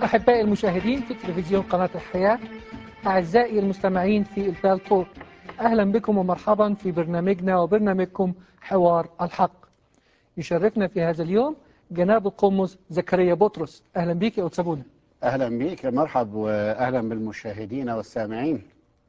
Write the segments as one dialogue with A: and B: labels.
A: أحبائي المشاهدين في تلفزيون قناة الحياة، أعزائي المستمعين في البالتو، أهلا بكم ومرحبا في برنامجنا وبرنامجكم حوار الحق. يشرفنا في هذا اليوم جناب القمص زكريا بطرس. أهلا بك يا أتسابونا.
B: أهلا بك، مرحب، وأهلا بالمشاهدين والسامعين.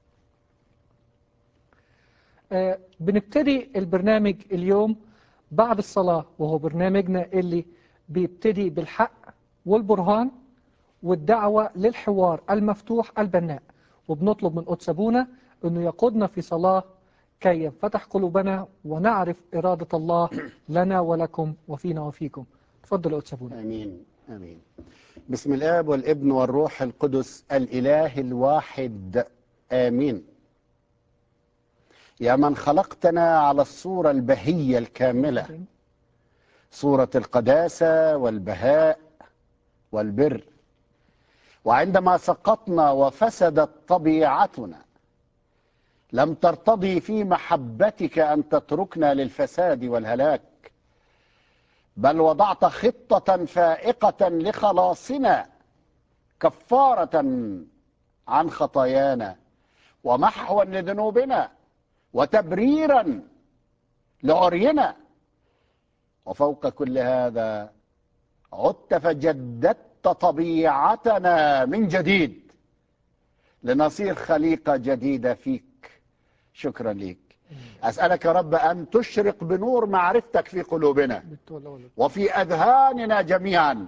A: بنبتدي البرنامج اليوم بعد الصلاة، وهو برنامجنا اللي بيبتدي بالحق والبرهان والدعوة للحوار المفتوح البناء، وبنطلب من أتسابونا أنه يقودنا في صلاة كي ينفتح قلوبنا ونعرف إرادة الله لنا ولكم وفينا وفيكم. تفضل أتسابونا.
B: آمين آمين. بسم الآب والابن والروح القدس الإله الواحد، آمين. يا من خلقتنا على الصورة البهية الكاملة، صورة القداسة والبهاء والبر، وعندما سقطنا وفسدت طبيعتنا لم ترتضي في محبتك أن تتركنا للفساد والهلاك، بل وضعت خطة فائقة لخلاصنا، كفارة عن خطايانا ومحوا لذنوبنا وتبريرا لعرينا. وفوق كل هذا عدت فجددت طبيعتنا من جديد لنصير خليقة جديدة فيك. شكرا لك. أسألك يا رب أن تشرق بنور معرفتك في قلوبنا وفي أذهاننا جميعا،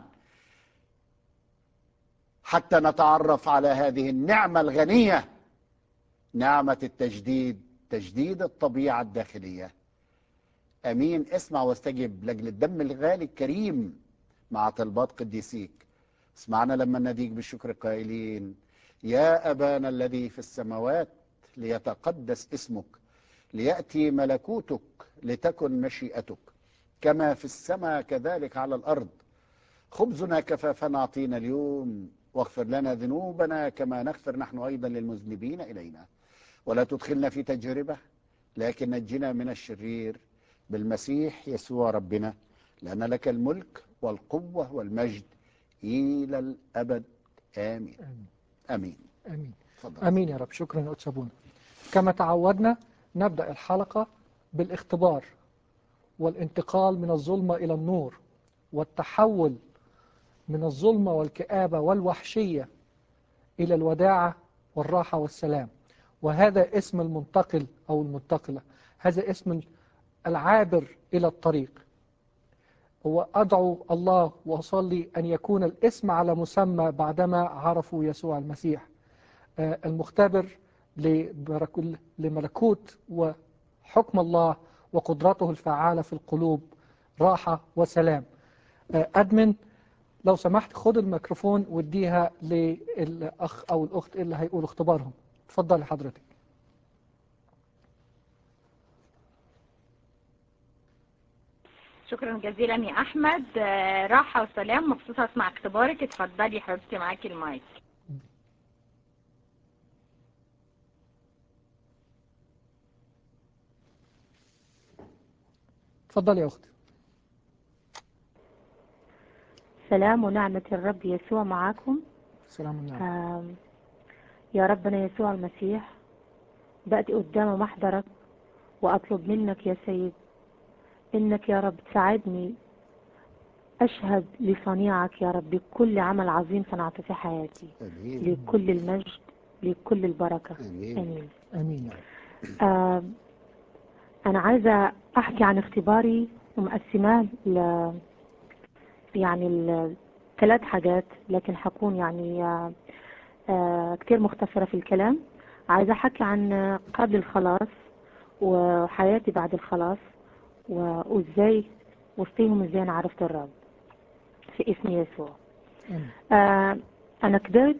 B: حتى نتعرف على هذه النعمة الغنية، نعمة التجديد، تجديد الطبيعة الداخلية. أمين. اسمع واستجب لأجل الدم الغالي الكريم مع طلبات قديسيك. اسمعنا لما نديك بالشكر قائلين: يا أبانا الذي في السماوات، ليتقدس اسمك، ليأتي ملكوتك، لتكن مشيئتك كما في السماء كذلك على الأرض. خبزنا كفافنا أعطينا اليوم، واغفر لنا ذنوبنا كما نغفر نحن أيضا للمذنبين إلينا، ولا تدخلنا في تجربة لكن نجنا من الشرير، بالمسيح يسوع ربنا، لأن لك الملك والقوة والمجد إلى الأبد. آمين آمين
A: آمين.
B: فضل.
A: آمين يا رب. شكرا يا أتسابونا. كما تعودنا نبدأ الحلقة بالاختبار والانتقال من الظلمة إلى النور، والتحول من الظلمة والكآبة والوحشية إلى الوداعة والراحة والسلام. وهذا اسم المنتقل أو المنتقلة، هذا اسم العابر إلى الطريق. وأدعو الله وأصلي أن يكون الاسم على مسمى بعدما عرفوا يسوع المسيح، المختبر لملكوت وحكم الله وقدرته الفعالة في القلوب، راحة وسلام. أدمن لو سمحت خد الميكروفون واديها للأخ أو الأخت اللي هيقولوا اختبارهم. تفضل حضرتك.
C: شكرا جزيلا يا أحمد. راحة وسلام، مبسوطة أسمع اختبارك. اتفضلي يا حبيبتي، معاكي المايك.
A: تفضل يا أختي.
D: سلام ونعمة الرب يسوع معاكم.
A: سلام ونعمة.
D: يا ربنا يسوع المسيح، بأتي قدام محضرك وأطلب منك يا سيد إنك يا رب تساعدني أشهد لصنيعك يا رب بكل عمل عظيم صنعته في حياتي.
B: آمين.
D: لكل المجد، لكل البركة.
B: آمين.
D: آمين.
A: آمين.
D: أنا عايزة أحكي عن اختباري ومقسماه يعني 3 حاجات، لكن حكون يعني كتير مختصرة في الكلام. عايزة أحكي عن قبل الخلاص وحياتي بعد الخلاص، وإزاي وسطيهم إزاي أنا عرفت الرب في اسم يسوع. أنا كبرت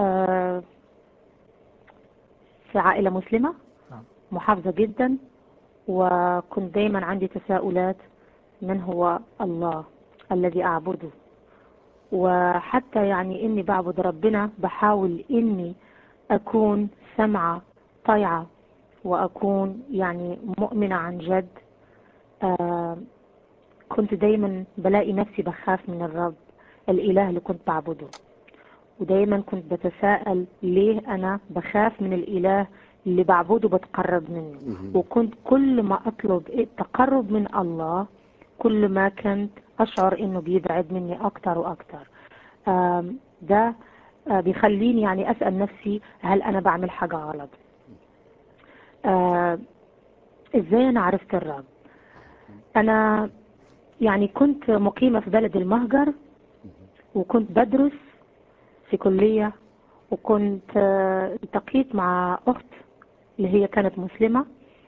D: في عائلة مسلمة محافظة جدا، وكنت دايما عندي تساؤلات: من هو الله الذي أعبده؟ وحتى يعني إني بعبد ربنا بحاول إني أكون سمعة طيعة وأكون يعني مؤمنة عن جد. كنت دايما بلاقي نفسي بخاف من الرب الإله اللي كنت بعبده. ودايما كنت بتساءل ليه أنا بخاف من الإله اللي بعبده بتقرب منه. وكنت كل ما أطلب التقرب من الله كل ما كنت أشعر إنه بيبعد مني أكتر وأكتر. ده بيخليني يعني أسأل نفسي هل أنا بعمل حاجة غلط؟ إزاي أنا عرفت الرب؟ أنا يعني كنت مقيمة في بلد المهجر، وكنت بدرس في كلية، وكنت التقيت مع أخت اللي هي كانت مسلمة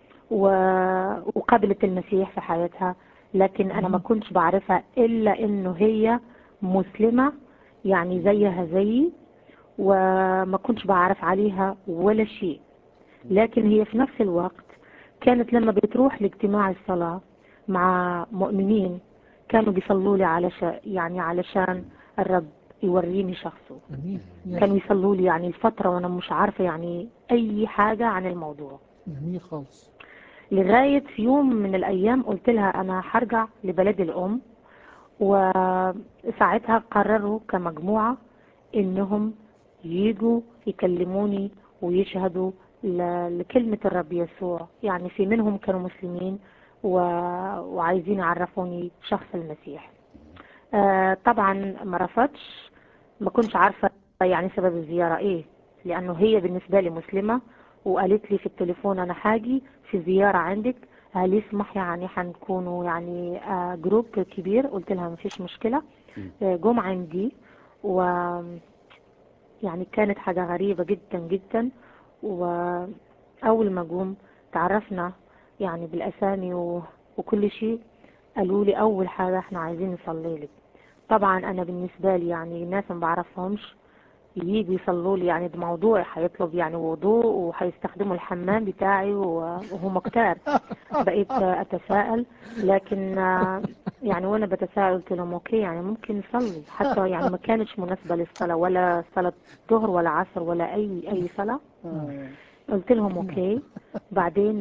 D: وقابلت المسيح في حياتها، لكن أنا ما كنتش بعرفها إلا إنه هي مسلمة يعني زيها زيي، وما كنتش بعرف عليها ولا شيء. لكن هي في نفس الوقت كانت لما بتروح لاجتماع الصلاة مع مؤمنين كانوا بيصلوا لي علشان الرب يوريني شخصه. كانوا يصلوا لي يعني الفترة وانا مش عارفة يعني اي حاجة عن الموضوع.
A: جميل خالص.
D: لغاية في يوم من الايام قلت لها انا هرجع لبلد الام، وساعتها قرروا كمجموعة انهم يجوا يكلموني ويشهدوا لكلمة الرب يسوع. يعني في منهم كانوا مسلمين وعايزين يعرفوني شخص المسيح. طبعا ما رفضش، ما كنتش عارفة يعني سبب الزيارة ايه، لانه هي بالنسبة لي مسلمة، وقالت لي في التليفون انا هاجي في زيارة عندك، هل يسمح يعني هنكونوا يعني جروب كبير؟ قلت لها مفيش مشكلة. جم عندي و يعني كانت حاجة غريبة جدا جدا. وأول ما جم تعرفنا يعني بالأسامي وكل شيء. قالوا لي أول حاجة احنا عايزين نصلي لك. طبعا أنا بالنسبة لي يعني ناس ما بعرفهمش ييجوا يصلوا لي، يعني ده موضوع هيطلب يعني وضوء وهيستخدموا الحمام بتاعي وهم كتار. بقيت أتساءل، لكن يعني وانا بتساءل قلت لهم اوكي يعني ممكن نصلي، حتى يعني ما كانتش مناسبة للصلاة ولا صلاة ظهر ولا عصر ولا اي صلاة. قلت لهم اوكي. بعدين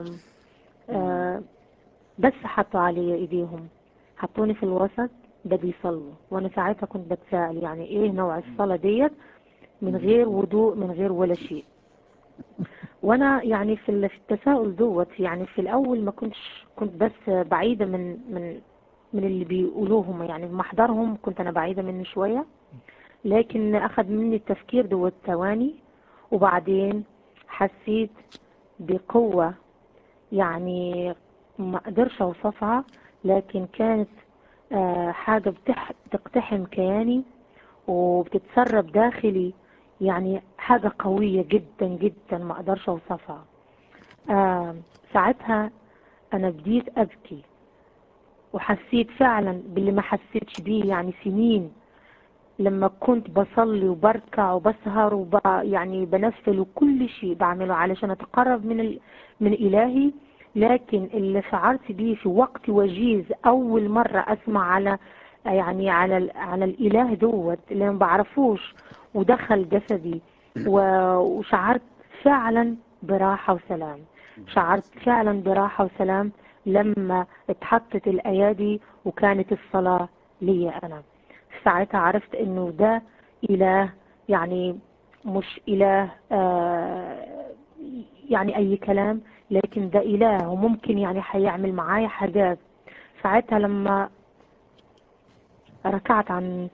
D: بس حطوا علي ايديهم، حطوني في الوسط بدي يصلوا، وانا ساعتها كنت بتساءل يعني ايه نوع الصلاة ديت من غير وضوء من غير ولا شيء. وانا يعني في التساؤل دوت يعني في الاول ما كنت بس بعيدة من اللي بيقولوهم، يعني بمحضرهم كنت انا بعيدة منه شوية، لكن اخذ مني التفكير دوت ثواني، وبعدين حسيت بقوة يعني ما اقدرش اوصفها، لكن كانت حاجة بتقتحم كياني وبتتسرب داخلي، يعني حاجة قوية جدا جدا ما اقدرش اوصفها. ساعتها انا بديت ابكي، وحسيت فعلا باللي ما حسيتش بيه يعني سنين، لما كنت بصلي وبركع وبسهر يعني بنفل وكل شيء بعمله علشان اتقرب من الهي، لكن اللي شعرت بيه في وقت وجيز اول مرة اسمع على الاله دوت اللي ما بعرفوش ودخل جسدي، وشعرت فعلا براحة وسلام. شعرت فعلا براحة وسلام لما اتحطت الايادي وكانت الصلاة لي انا. ساعتها عرفت انه ده اله، يعني مش اله يعني اي كلام، لكن ده اله وممكن يعني هيعمل معايا حاجات. ساعتها لما ركعت عن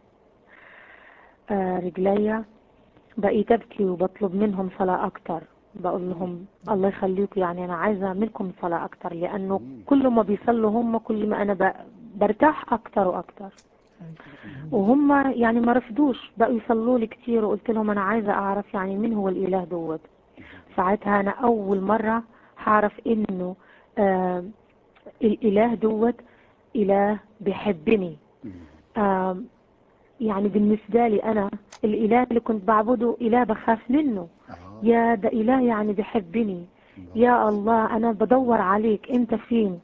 D: رجليا بقيت ابكي وبطلب منهم صلاة اكتر، بقول لهم الله يخليكم يعني انا عايزة منكم صلاة اكتر، لانه كل ما بيصلوا هم كل ما انا برتاح اكتر واكتر. وهم يعني ما رفضوش، بقوا يصلوا لي كتير، وقلت لهم انا عايزة اعرف يعني مين هو الاله دوت. ساعتها انا اول مرة هعرف انه الاله دوت اله بيحبني. يعني بالنسبة لي انا الاله اللي كنت بعبده اله بخاف منه، يا ده اله يعني بيحبني. يا الله انا بدور عليك انت فين.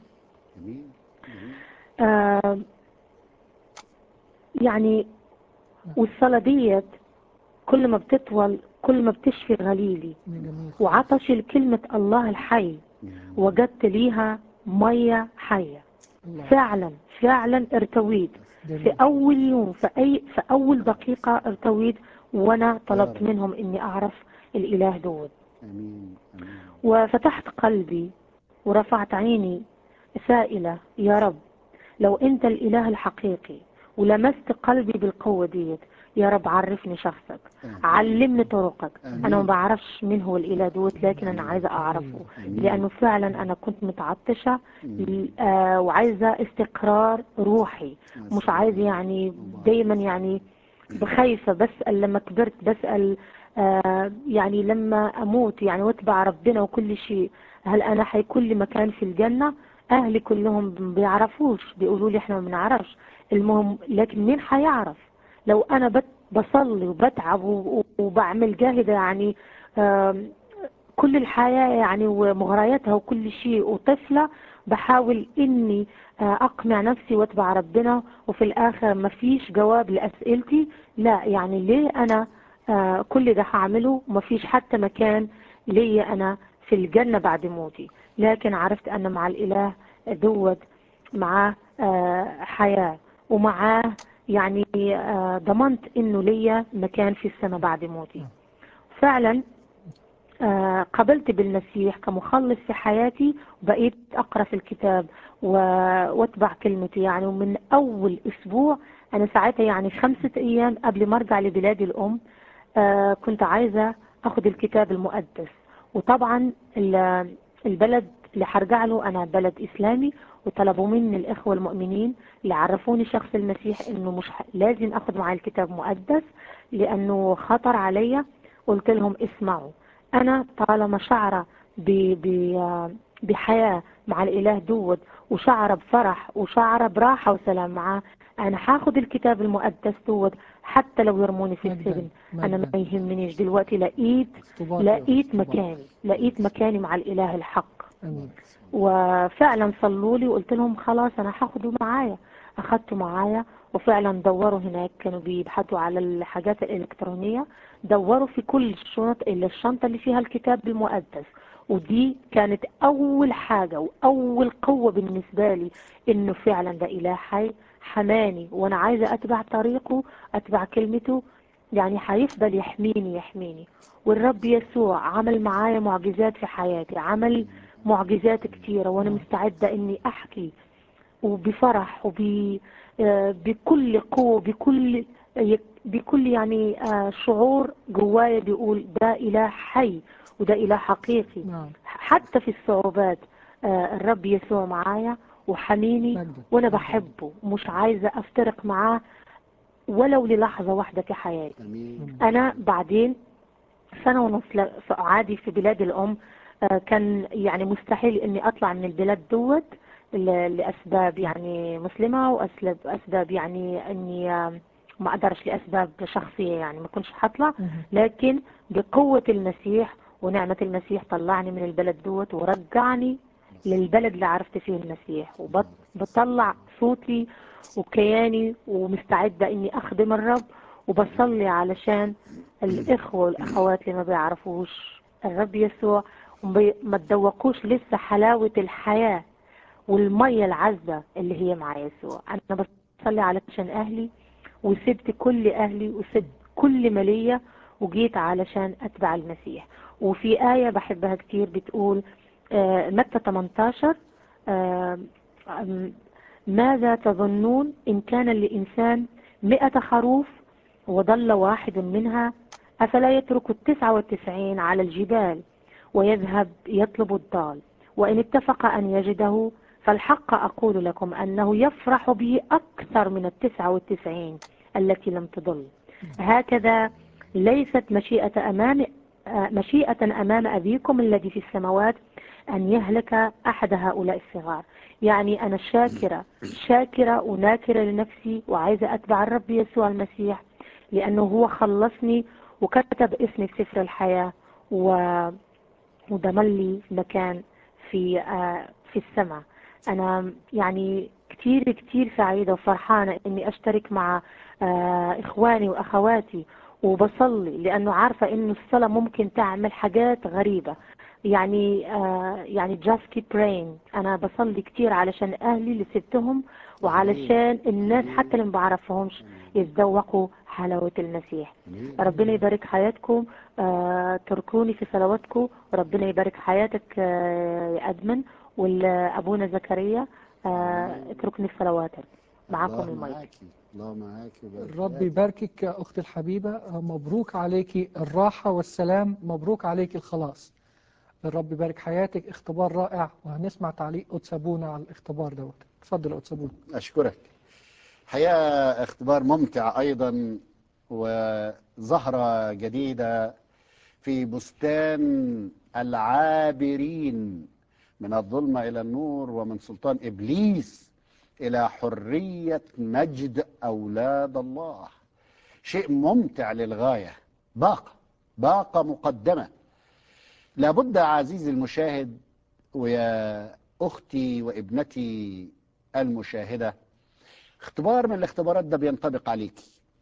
D: يعني والصلاة ديت كل ما بتطول كل ما بتشفي غليلي، وعطش لكلمة الله الحي وجدت ليها مية حية. فعلا فعلا ارتويت. في أول يوم، في أول دقيقة ارتويت وأنا طلبت منهم إني أعرف الإله دود.
B: امين امين.
D: وفتحت قلبي ورفعت عيني سائلة: يا رب، لو أنت الإله الحقيقي ولمست قلبي بالقوة ديت، يا رب عرفني شخصك، علمني طرقك. أنا ما بعرفش مين هو الإله دوت، لكن أنا عايزة أعرفه، لأنه فعلا أنا كنت متعطشة وعايزة استقرار روحي، مش عايزة يعني دايما يعني بخايفة بسأل. لما كبرت بسأل يعني لما أموت يعني واتبع ربنا وكل شيء، هل أنا حيكون لي مكان في الجنة؟ أهلي كلهم بيعرفوش، بيقولوا لي إحنا ما بنعرفش. المهم لكن مين حيعرف لو أنا بصلي وبتعب وبعمل جاهدة يعني كل الحياة يعني ومغرياتها وكل شيء، وطفلة بحاول إني أقنع نفسي واتبع ربنا، وفي الآخر ما فيش جواب لأسئلتي. لا يعني ليه أنا كل ده هعمله وما فيش حتى مكان لي أنا في الجنة بعد موتي؟ لكن عرفت أن مع الإله دوت معاه حياة، ومعاه يعني ضمنت إنه لي مكان في السماء بعد موتي. فعلا قبلت بالمسيح كمخلص في حياتي، وبقيت أقرأ في الكتاب واتبع كلمتي يعني. ومن أول أسبوع أنا ساعتها يعني 5 أيام قبل ما أرجع لبلادي الأم كنت عايزة أخذ الكتاب المقدس. وطبعا البلد اللي هرجع له أنا بلد إسلامي، وطلبوا مني الإخوة المؤمنين اللي عرفوني شخص المسيح إنه مش لازم أخذ معي الكتاب المقدس لأنه خطر عليا. قلت لهم اسمعوا، أنا طالما شعر بحياة مع الإله دود، وشعر بفرح وشعر براحة وسلام معاه، أنا هاخد الكتاب المقدس دود حتى لو يرموني في السجن. أنا ما يهمنيش. دلوقتي لقيت مكاني مع الإله الحق. وفعلا صلوا لي وقلت لهم خلاص أنا هاخده معايا. أخدته معايا، وفعلا دوروا هناك، كانوا بيبحثوا على الحاجات الإلكترونية، دوروا في كل الشنط إلا الشنطة اللي فيها الكتاب المقدس. ودي كانت أول حاجة وأول قوة بالنسبة لي إنه فعلا ده إله حي حماني، وأنا عايزة أتبع طريقه، أتبع كلمته، يعني هيفضل يحميني. والرب يسوع عمل معايا معجزات في حياتي، عمل معجزات كتيرة، وأنا مستعدة إني أحكي وبفرح بكل قوة، بكل يعني شعور جوايا بيقول ده إله حي وده إله حقيقي. حتى في الصعوبات الرب يسوع معايا وحميني، وأنا بحبه، مش عايزة أفترق معاه ولو للحظة واحدة في حياتي. أنا بعدين 1.5 سنة عادي في بلاد الأم كان يعني مستحيل إني أطلع من البلاد دوت لأسباب يعني مسلمة، وأسباب يعني إني ما أقدرش لأسباب شخصية يعني ما كنتش هطلع. لكن بقوة المسيح ونعمة المسيح طلعني من البلد دوت ورجعني للبلد اللي عرفت فيه المسيح، وبطلع صوتي وكياني ومستعدة إني أخدم الرب، وبصلي علشان الإخوة والأخوات اللي ما بيعرفوش الرب يسوع وما تذوقوش لسه حلاوة الحياة والمية العذبة اللي هي مع يسوع. أنا بصلي علشان أهلي، وسبت كل أهلي وسبت كل مالية وجيت علشان أتبع المسيح. وفي آية بحبها كتير بتقول متى 18 ماذا تظنون إن كان لإنسان 100 خروف وضل واحد منها أفلا يترك 99 على الجبال ويذهب يطلب الضال، وإن اتفق أن يجده فالحق أقول لكم أنه يفرح به أكثر من 99 التي لم تضل. هكذا ليست مشيئة أمام أبيكم الذي في السماوات أن يهلك أحد هؤلاء الصغار. يعني أنا شاكرة وناكرة لنفسي، وعايزة أتبع الرب يسوع المسيح لأنه هو خلصني وكتب اسمي في سفر الحياة وضمن لي مكان في السماء. أنا يعني كتير سعيدة وفرحانة إني أشترك مع إخواني وأخواتي وبصلي، لأنه عارفة إنه الصلاة ممكن تعمل حاجات غريبة. يعني just keep praying. أنا بصلي كتير علشان أهلي اللي سبتهم وعلشان الناس حتى اللي ما بعرفهمش يتذوقوا حلاوة المسيح. ربنا يبارك حياتكم. تركوني في صلواتكم، وربنا يبارك حياتك يا أدمن، والأبونا زكريا اتركني في صلواتك. معاكم
B: الله
D: المايك.
B: معاكي، الله معاكي.
A: الرب يباركك يا أختي الحبيبة. مبروك عليك الراحة والسلام، مبروك عليك الخلاص. الرب يبارك حياتك. اختبار رائع، وهنسمع تعليق قدس أبونا على الاختبار دوت. اتفضل يا قدس أبونا.
B: أشكرك. حقيقة اختبار ممتع أيضا، وزهرة جديدة في بستان العابرين من الظلمة إلى النور، ومن سلطان إبليس إلى حرية مجد أولاد الله. شيء ممتع للغاية. باقة مقدمة. لابد عزيزي المشاهد ويا أختي وابنتي المشاهدة، اختبار من الاختبارات ده بينطبق عليك.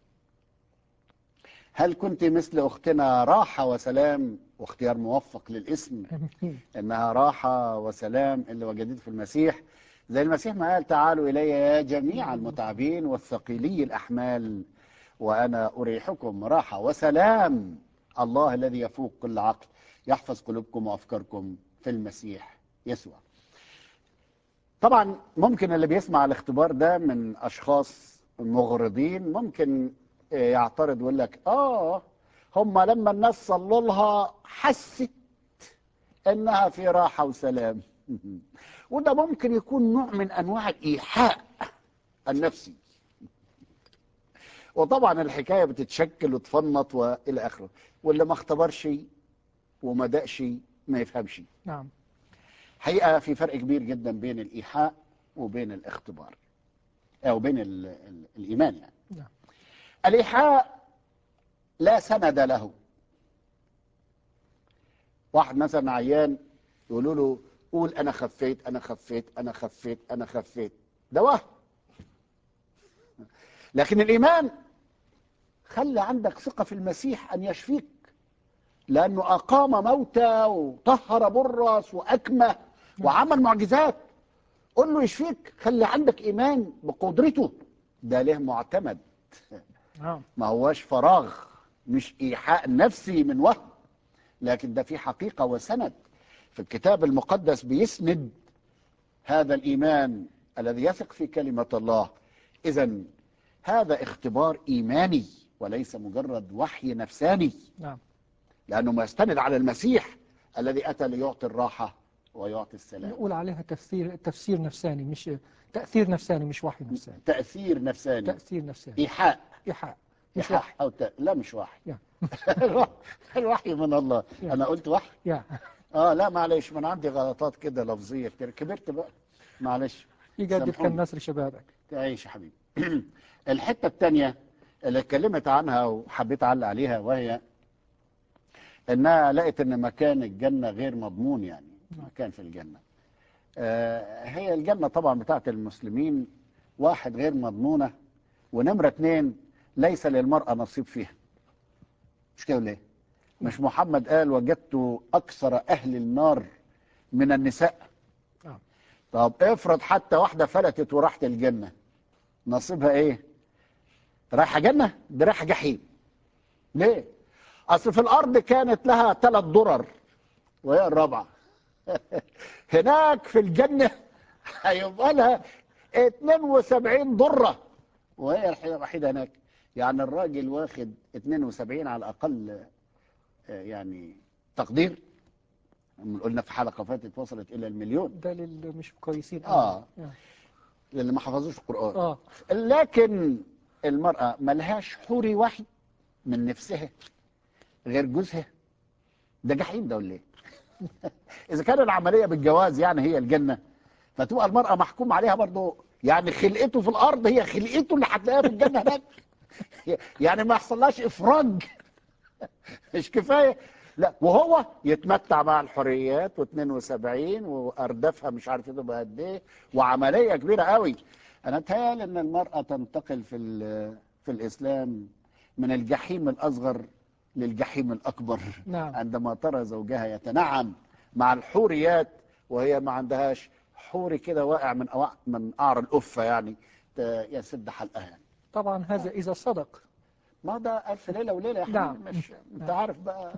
B: هل كنت مثل أختنا راحة وسلام، واختيار موفق للاسم إنها راحة وسلام اللي وجدته في المسيح، زي المسيح ما قال تعالوا إلي يا جميع المتعبين والثقيلي الأحمال وأنا أريحكم. راحة وسلام الله الذي يفوق كل عقل يحفظ قلوبكم وأفكاركم في المسيح يسوع. طبعا ممكن اللي بيسمع الاختبار ده من أشخاص مغرضين ممكن يعترض ويقول لك هم لما الناس صلوا لها حست انها في راحة وسلام. وده ممكن يكون نوع من انواع الايحاء النفسي. وطبعا الحكاية بتتشكل وتفنط والى اخره، واللي ما اختبرش وما دقش ما يفهمش.
A: نعم.
B: حقيقة في فرق كبير جدا بين الايحاء وبين الاختبار، او بين الايمان يعني.
A: نعم.
B: الايحاء لا سند له. واحد مثلا عيان يقولوا له قول انا خفيت انا خفيت انا خفيت انا خفيت، ده وهم. لكن الايمان خلي عندك ثقة في المسيح ان يشفيك، لانه اقام موتى وطهر برص واكمه وعمل معجزات. قول له يشفيك، خلي عندك ايمان بقدرته. ده له معتمد، ما هواش فراغ، مش ايحاء نفسي من وهم، لكن ده في حقيقة وسند في الكتاب المقدس بيسند هذا الإيمان الذي يثق في كلمة الله. إذن هذا اختبار إيماني وليس مجرد وحي نفساني.
A: نعم.
B: لأنه ما يستند على المسيح الذي أتى ليعطي الراحة ويعطي السلام.
A: نقول عليها تفسير نفساني، مش تأثير نفساني، مش وحي نفساني.
B: تأثير نفساني.
A: تأثير نفساني.
B: إيحاء.
A: مش
B: إيحاء
A: وحي.
B: أو لا مش وحي.
A: Yeah.
B: الوحي من الله.
A: Yeah.
B: أنا قلت وحي.
A: Yeah.
B: لا معلش، من عندي غلطات كده لفظية كتير، كبرت بقى معلش.
A: يجدد كالنسر شبابك.
B: تعيش يا حبيبي. الحتة الثانية اللي اتكلمت عنها وحبيت اعلق عليها، وهي انها لقت ان مكان الجنة غير مضمون. يعني مكان في الجنة، هي الجنة طبعا بتاعت المسلمين واحد غير مضمونة، ونمرة 2 ليس للمرأة نصيب فيها. مش كده ليه؟ مش محمد قال وجدت أكثر أهل النار من النساء؟ طب افرض حتى واحدة فلتت وراحت الجنة، نصيبها ايه؟ رايحة جنة؟ دي رايحة جحيم. ليه؟ أصل في الأرض كانت لها 3 درر وهي الرابعة. هناك في الجنة هيبقى لها 72 درة وهي الوحيدة هناك. يعني الراجل واخد 72 على الأقل، يعني تقدير. قلنا في حلقة فاتت وصلت إلى المليون.
A: ده للي مش كويسين.
B: للي ما حفظوش القرآن. لكن المرأة ملهاش حوري واحد من نفسها غير جوزها. ده جحيم ده ولا ايه؟ إذا كان العملية بالجواز يعني هي الجنة، فتبقى المرأة محكوم عليها برضه. يعني خلقته في الأرض هي خلقته اللي هتلاقيها في الجنة هناك. يعني ما يحصلهاش إفراج. مش كفاية، لا وهو يتمتع مع الحريات و72 واردافها مش عارف تبقى قد ايه، وعمليه كبيره قوي. انا اتهيألي ان المراه تنتقل في الاسلام من الجحيم الاصغر للجحيم الاكبر.
A: نعم.
B: عندما ترى زوجها يتنعم مع الحوريات وهي ما عندهاش حوري كده واقع من قعر القفه يعني يسد حلقها يعني.
A: طبعا هذا إذا صدق.
B: ما ده ألف ليلة وليلة يا
A: نعم.
B: حبيبي، مش أنت
A: نعم.
B: عارف بقى.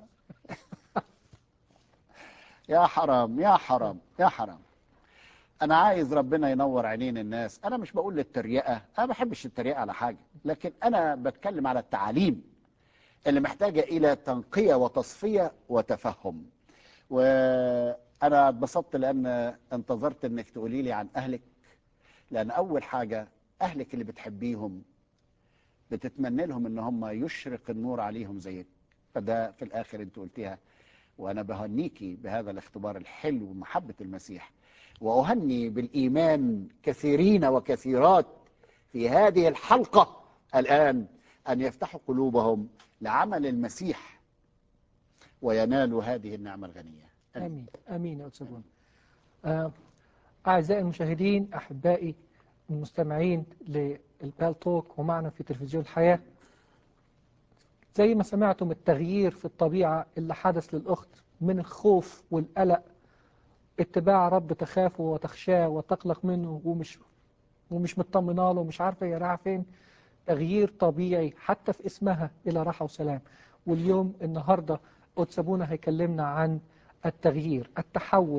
B: يا حرام يا حرام يا حرام. أنا عايز ربنا ينور عينين الناس. أنا مش بقول للتريقة، أنا ما بحبش التريقة على حاجة، لكن أنا بتكلم على التعاليم اللي محتاجة إلى تنقية وتصفية وتفهم. وأنا اتبسطت لأن انتظرت إنك تقولي لي عن أهلك، لأن أول حاجة أهلك اللي بتحبيهم بتتمنى لهم إن هم يشرق النور عليهم زيك. فده في الآخر أنت قلتيها، وأنا بهنيكي بهذا الاختبار الحلو محبة المسيح، وأهني بالإيمان كثيرين وكثيرات في هذه الحلقة الآن أن يفتحوا قلوبهم لعمل المسيح وينالوا هذه النعمة الغنية.
A: آمين آمين يا أستاذ بونا. أعزائي المشاهدين، أحبائي المستمعين للبال توك ومعنا في تلفزيون الحياة، زي ما سمعتم التغيير في الطبيعة اللي حدث للأخت من الخوف والقلق، اتباع رب تخافه وتخشاه وتقلق منه ومش مطمنه له ومش عارفة هي رايحة فين. تغيير طبيعي حتى في اسمها إلى راحة وسلام. واليوم النهاردة قدس أبونا هيكلمنا عن التغيير، التحول.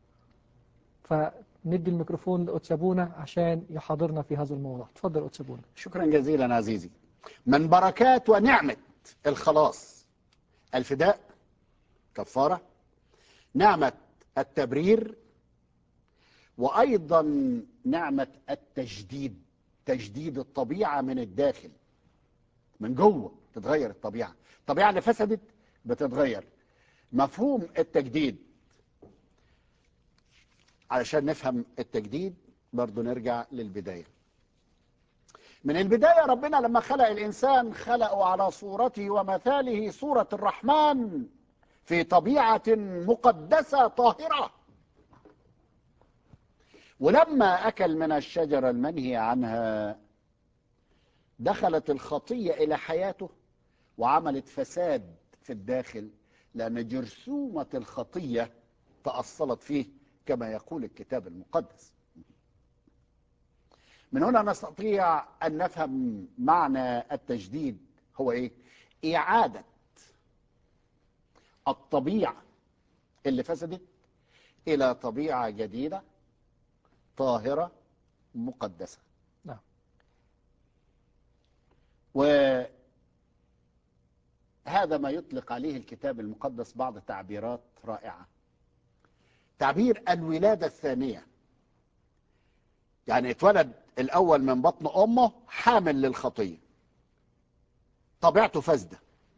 A: فندي الميكروفون لقدس أبونا عشان يحاضرنا في هذا الموضوع. تفضل قدس أبونا.
B: شكرا جزيلا عزيزي. من بركات ونعمة الخلاص الفداء، كفارة، نعمة التبرير، وأيضا نعمة التجديد، تجديد الطبيعة من الداخل، من جوه تتغير الطبيعة. الطبيعة اللي فسدت بتتغير. مفهوم التجديد، علشان نفهم التجديد برضو نرجع للبداية. من البداية ربنا لما خلق الإنسان خلقه على صورته ومثاله، صورة الرحمن في طبيعة مقدسة طاهرة. ولما أكل من الشجرة المنهي عنها دخلت الخطية إلى حياته وعملت فساد في الداخل، لأن جرثومة الخطية تأصلت فيه كما يقول الكتاب المقدس. من هنا نستطيع أن نفهم معنى التجديد هو إيه؟ إعادة الطبيعة اللي فسدت إلى طبيعة جديدة طاهرة مقدسة.
A: نعم.
B: وهذا ما يطلق عليه الكتاب المقدس بعض تعبيرات رائعة. تعبير الولادة الثانية، يعني اتولد الأول من بطن أمه حامل للخطية، طبيعته فاسدة،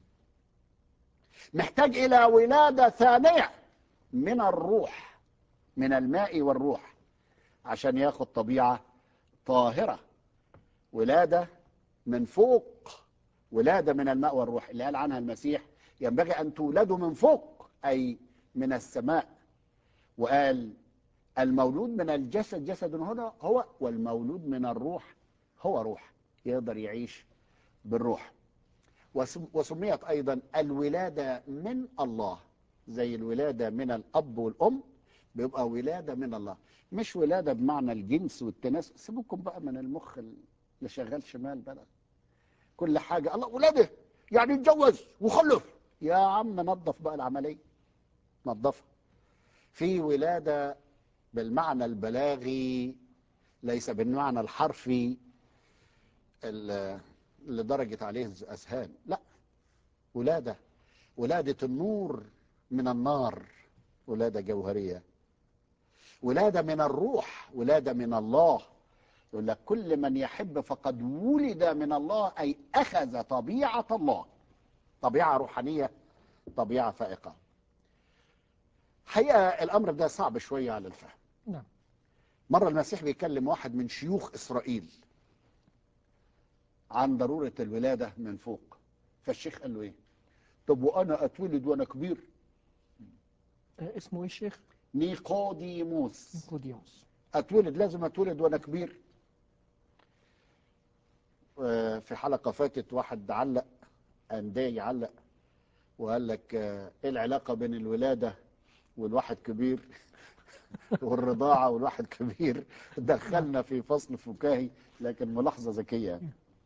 B: محتاج إلى ولادة ثانية من الروح، من الماء والروح، عشان ياخد طبيعة طاهرة. ولادة من فوق، ولادة من الماء والروح اللي قال عنها المسيح ينبغي أن تولدوا من فوق، أي من السماء. وقال المولود من الجسد جسد هو، والمولود من الروح هو روح، يقدر يعيش بالروح. وسميت أيضا الولادة من الله، زي الولادة من الأب والأم، بيبقى ولادة من الله، مش ولادة بمعنى الجنس والتناسل. سيبوكم بقى من المخ اللي شغال شمال بقى، كل حاجة الله ولادة يعني يتجوز وخلف. يا عم نظف بقى العملية، نظفها. في ولادة بالمعنى البلاغي، ليس بالمعنى الحرفي اللي درجت عليه الأذهان، لا، ولادة النور من النار، ولادة جوهرية، ولادة من الروح، ولادة من الله. يقول لك كل من يحب فقد ولد من الله، أي أخذ طبيعة الله، طبيعة روحانية، طبيعة فائقة. حقيقة الأمر ده صعب شوية على الفهم.
A: نعم.
B: مرة المسيح بيكلم واحد من شيوخ إسرائيل عن ضرورة الولادة من فوق، فالشيخ قال له إيه؟ طب وأنا أتولد وأنا كبير؟
A: اسمه إيه الشيخ؟
B: نيقوديموس.
A: نيقوديموس.
B: أتولد، لازم أتولد وأنا كبير؟ في حلقة فاتت واحد علق، أنداي علق وقال لك إيه العلاقة بين الولادة والواحد كبير؟ والرضاعة والواحد كبير دخلنا في فصل فكاهي، لكن ملاحظة ذكية.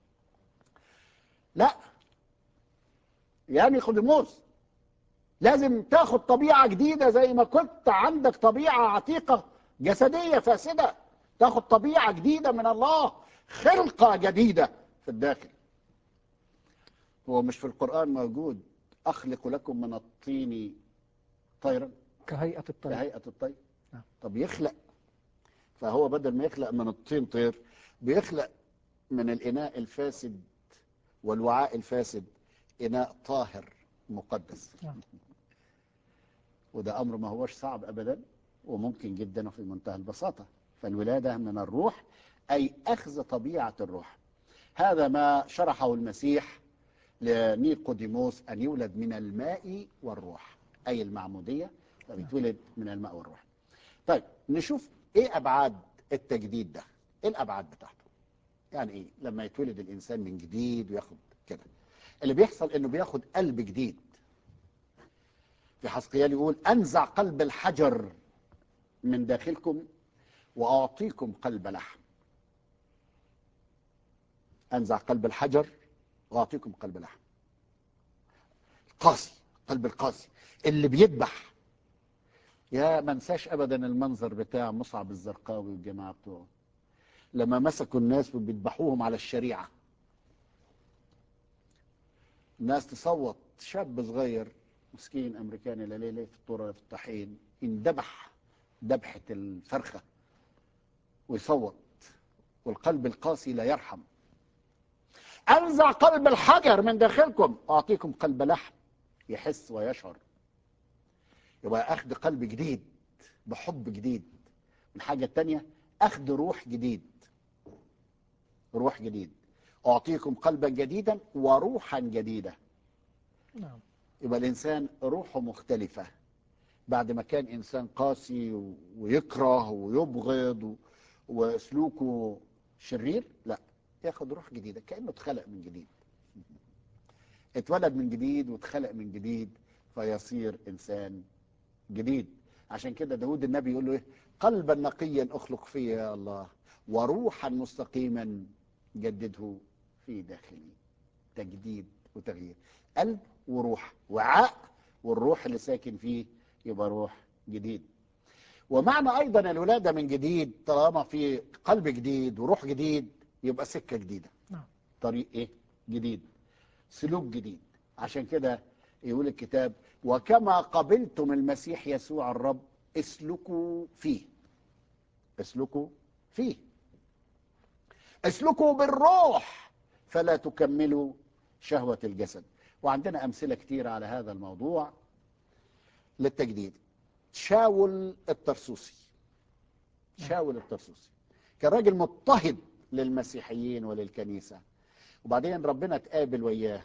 B: لا يا نيقوديموس، لازم تاخد طبيعة جديدة. زي ما كنت عندك طبيعة عتيقة جسدية فاسدة، تاخد طبيعة جديدة من الله، خلقة جديدة في الداخل. هو مش في القرآن موجود أخلق لكم من الطين طيرا
A: كهيئة الطير.
B: كهيئة الطير؟
A: نعم.
B: طب يخلق، فهو بدل ما يخلق من الطين طير، بيخلق من الإناء الفاسد والوعاء الفاسد إناء طاهر مقدس.
A: نعم.
B: وده أمر ما هوش صعب أبدا، وممكن جدا وفي منتهى البساطة. فالولادة من الروح أي أخذ طبيعة الروح. هذا ما شرحه المسيح لنيقوديموس، أن يولد من الماء والروح، أي المعمودية، فبيتولد من الماء والروح. طيب نشوف إيه أبعاد التجديد ده، إيه الأبعاد بتاعته. يعني إيه لما يتولد الإنسان من جديد وياخد كده؟ اللي بيحصل إنه بياخد قلب جديد. في حزقيال يقول أنزع قلب الحجر من داخلكم وأعطيكم قلب لحم. أنزع قلب الحجر وأعطيكم قلب لحم. قاسي، قلب القاسي اللي بيذبح. يا ما انساش أبدا المنظر بتاع مصعب الزرقاوي والجماعة بتوعه لما مسكوا الناس وبيذبحوهم على الشريعة. الناس تصوت، شاب صغير مسكين أمريكاني لا ليلة في الطرة في الطحين يندبح ذبحة الفرخة ويصوت، والقلب القاسي لا يرحم. أنزع قلب الحجر من داخلكم أعطيكم قلب لحم يحس ويشعر. يبقى أخذ قلب جديد بحب جديد. الحاجة التانية أخذ روح جديد. روح جديد، أعطيكم قلبا جديدا وروحا جديدة.
A: نعم.
B: يبقى الإنسان روحه مختلفة. بعد ما كان إنسان قاسي ويكره ويبغض وسلوكه شرير، لا، ياخد روح جديدة كأنه اتخلق من جديد. اتولد من جديد واتخلق من جديد فيصير إنسان جديد. عشان كده داود النبي يقول له إيه؟ قلبا نقيا أخلق فيه يا الله، وروحا مستقيما جدده في داخلي. تجديد وتغيير قلب وروح، وعاء، والروح اللي ساكن فيه يبقى روح جديد. ومعنى أيضا الولادة من جديد، طالما في قلب جديد وروح جديد يبقى سكة جديدة.
A: نعم.
B: طريق إيه؟ جديد، سلوك جديد. عشان كده يقول الكتاب وكما قبلتم المسيح يسوع الرب اسلكوا فيه. اسلكوا فيه، اسلكوا بالروح فلا تكملوا شهوة الجسد. وعندنا أمثلة كتير على هذا الموضوع للتجديد. شاول الطرسوسي، شاول الطرسوسي كان راجل مضطهد للمسيحيين وللكنيسة، وبعدين ربنا اتقابل وياه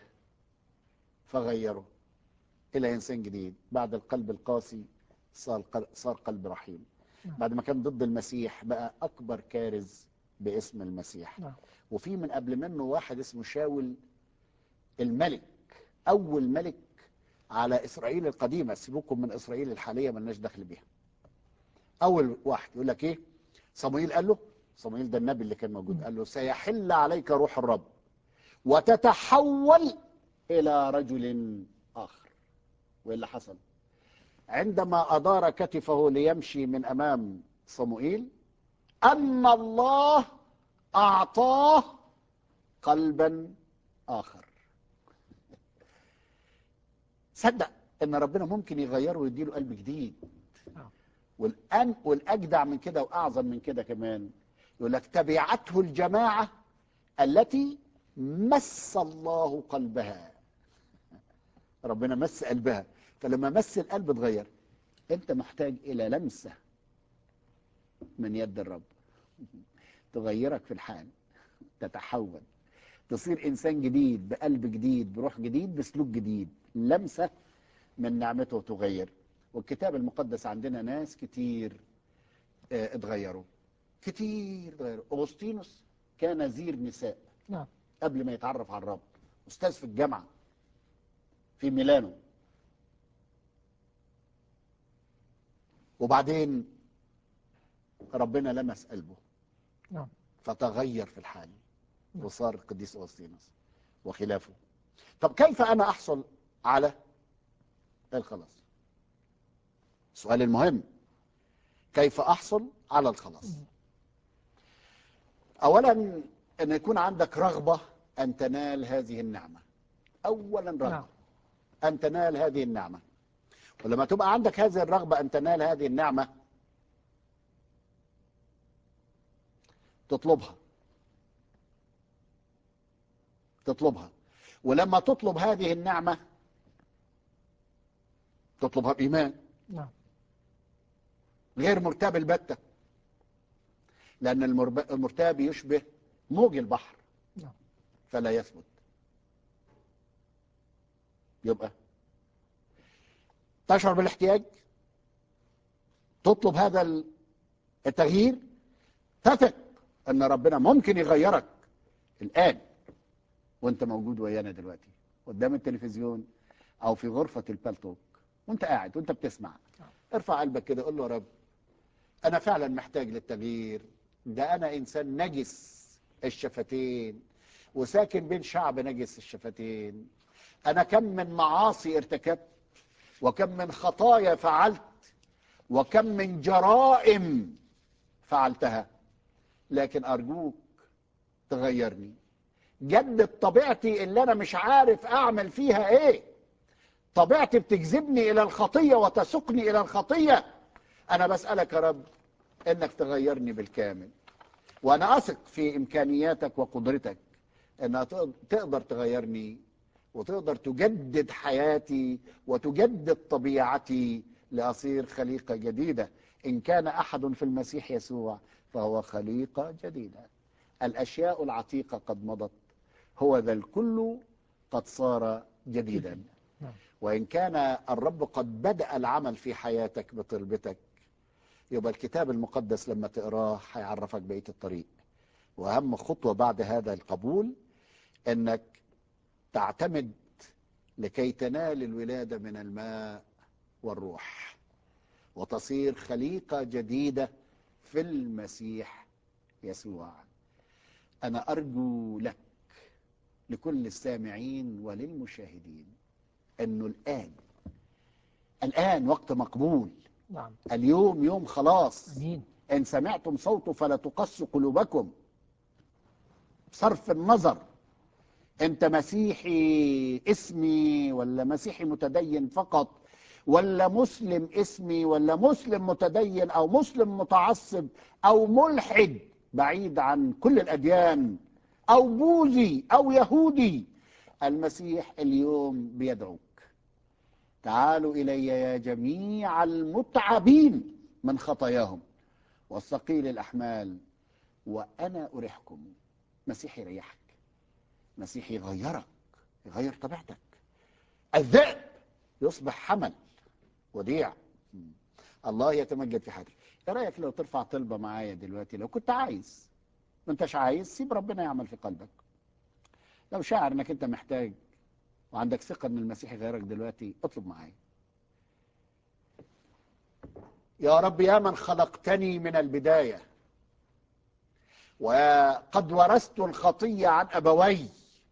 B: فغيره إلى إنسان جديد. بعد القلب القاسي صار قلب رحيم. بعد ما كان ضد المسيح بقى أكبر كارز باسم المسيح.
A: نعم.
B: وفي من قبل منه واحد اسمه شاول الملك، أول ملك على إسرائيل القديمة. سيبوكم من إسرائيل الحالية ملناش دخل بيها. أول واحد يقول لك إيه؟ صموئيل قال له، صموئيل ده النبي اللي كان موجود، قال له سيحل عليك روح الرب وتتحول إلى رجل آخر. وإيه اللي حصل؟ عندما أدار كتفه ليمشي من أمام صموئيل أن الله أعطاه قلبا آخر. صدق ان ربنا ممكن يغيره ويديله قلب جديد. والاجدع من كده واعظم من كده كمان يقول لك تبعته الجماعه التي مس الله قلبها. ربنا مس قلبها، فلما مس القلب اتغير. انت محتاج الى لمسه من يد الرب تغيرك في الحال، تتحول، تصير انسان جديد بقلب جديد بروح جديد بسلوك جديد. لمسه من نعمته تغير. والكتاب المقدس عندنا ناس كتير اتغيروا، كتير اتغيروا. أغسطينوس كان نذير نساء.
A: نعم.
B: قبل ما يتعرف على الرب، أستاذ في الجامعة في ميلانو. وبعدين ربنا لمس قلبه
A: نعم.
B: فتغير في الحال
A: نعم.
B: وصار القديس أغسطينوس وخلافه. طب كيف أنا أحصل على الخلاص؟ السؤال المهم، كيف أحصل على الخلاص؟ أولا أن يكون عندك رغبة أن تنال هذه النعمة. أولا رغبة
A: نعم.
B: أن تنال هذه النعمة. ولما تبقى عندك هذه الرغبة أن تنال هذه النعمة تطلبها. ولما تطلب هذه النعمة تطلبها بإيمان
A: نعم.
B: غير مرتاب البتة، لأن المرتاب يشبه موج البحر
A: نعم.
B: فلا يثبت. يبقى تشعر بالاحتياج، تطلب هذا التغيير، تثق أن ربنا ممكن يغيرك الآن وانت موجود ويانا دلوقتي قدام التلفزيون أو في غرفة البالتوك وانت قاعد وانت بتسمع. ارفع قلبك كده، قول له يا رب أنا فعلا محتاج للتغيير، ده أنا إنسان نجس الشفتين وساكن بين شعب نجس الشفتين. أنا كم من معاصي ارتكبت، وكم من خطايا فعلت، وكم من جرائم فعلتها، لكن أرجوك تغيرني، جدد طبيعتي اللي أنا مش عارف أعمل فيها إيه. طبيعتي بتجذبني إلى الخطية وتسوقني إلى الخطية. أنا بسألك يا رب إنك تغيرني بالكامل، وأنا أثق في إمكانياتك وقدرتك إنها تقدر تغيرني وتقدر تجدد حياتي وتجدد طبيعتي لأصير خليقة جديدة. إن كان أحد في المسيح يسوع فهو خليقة جديدة، الأشياء العتيقة قد مضت، هو ذا الكل قد صار جديدا.
A: نعم.
B: وإن كان الرب قد بدأ العمل في حياتك بطلبتك، يبقى الكتاب المقدس لما تقراه هيعرفك بقية الطريق. وأهم خطوة بعد هذا القبول أنك تعتمد لكي تنال الولادة من الماء والروح وتصير خليقة جديدة في المسيح يسوع. أنا أرجو لك لكل السامعين وللمشاهدين أنه الآن وقت مقبول.
A: نعم.
B: اليوم يوم خلاص.
A: أمين.
B: إن سمعتم صوته فلا تقسوا قلوبكم. صرف النظر أنت مسيحي اسمي ولا مسيحي متدين فقط، ولا مسلم اسمي ولا مسلم متدين أو مسلم متعصب أو ملحد بعيد عن كل الأديان أو بوذي أو يهودي، المسيح اليوم بيدعوك. تعالوا إلي يا جميع المتعبين من خطاياهم والثقيل الأحمال وأنا أريحكم. مسيح يريحك، مسيح يغيرك، يغير طبيعتك. الذئب يصبح حمل وديع. الله يتمجد في حياتك. ايه رايك لو ترفع طلبه معايا دلوقتي؟ لو كنت عايز، ما انتش عايز، سيب ربنا يعمل في قلبك. لو شاعر انك انت محتاج وعندك ثقه ان المسيح يغيرك دلوقتي، اطلب معايا. يا رب يا من خلقتني من البدايه وقد ورثت الخطيه عن ابوي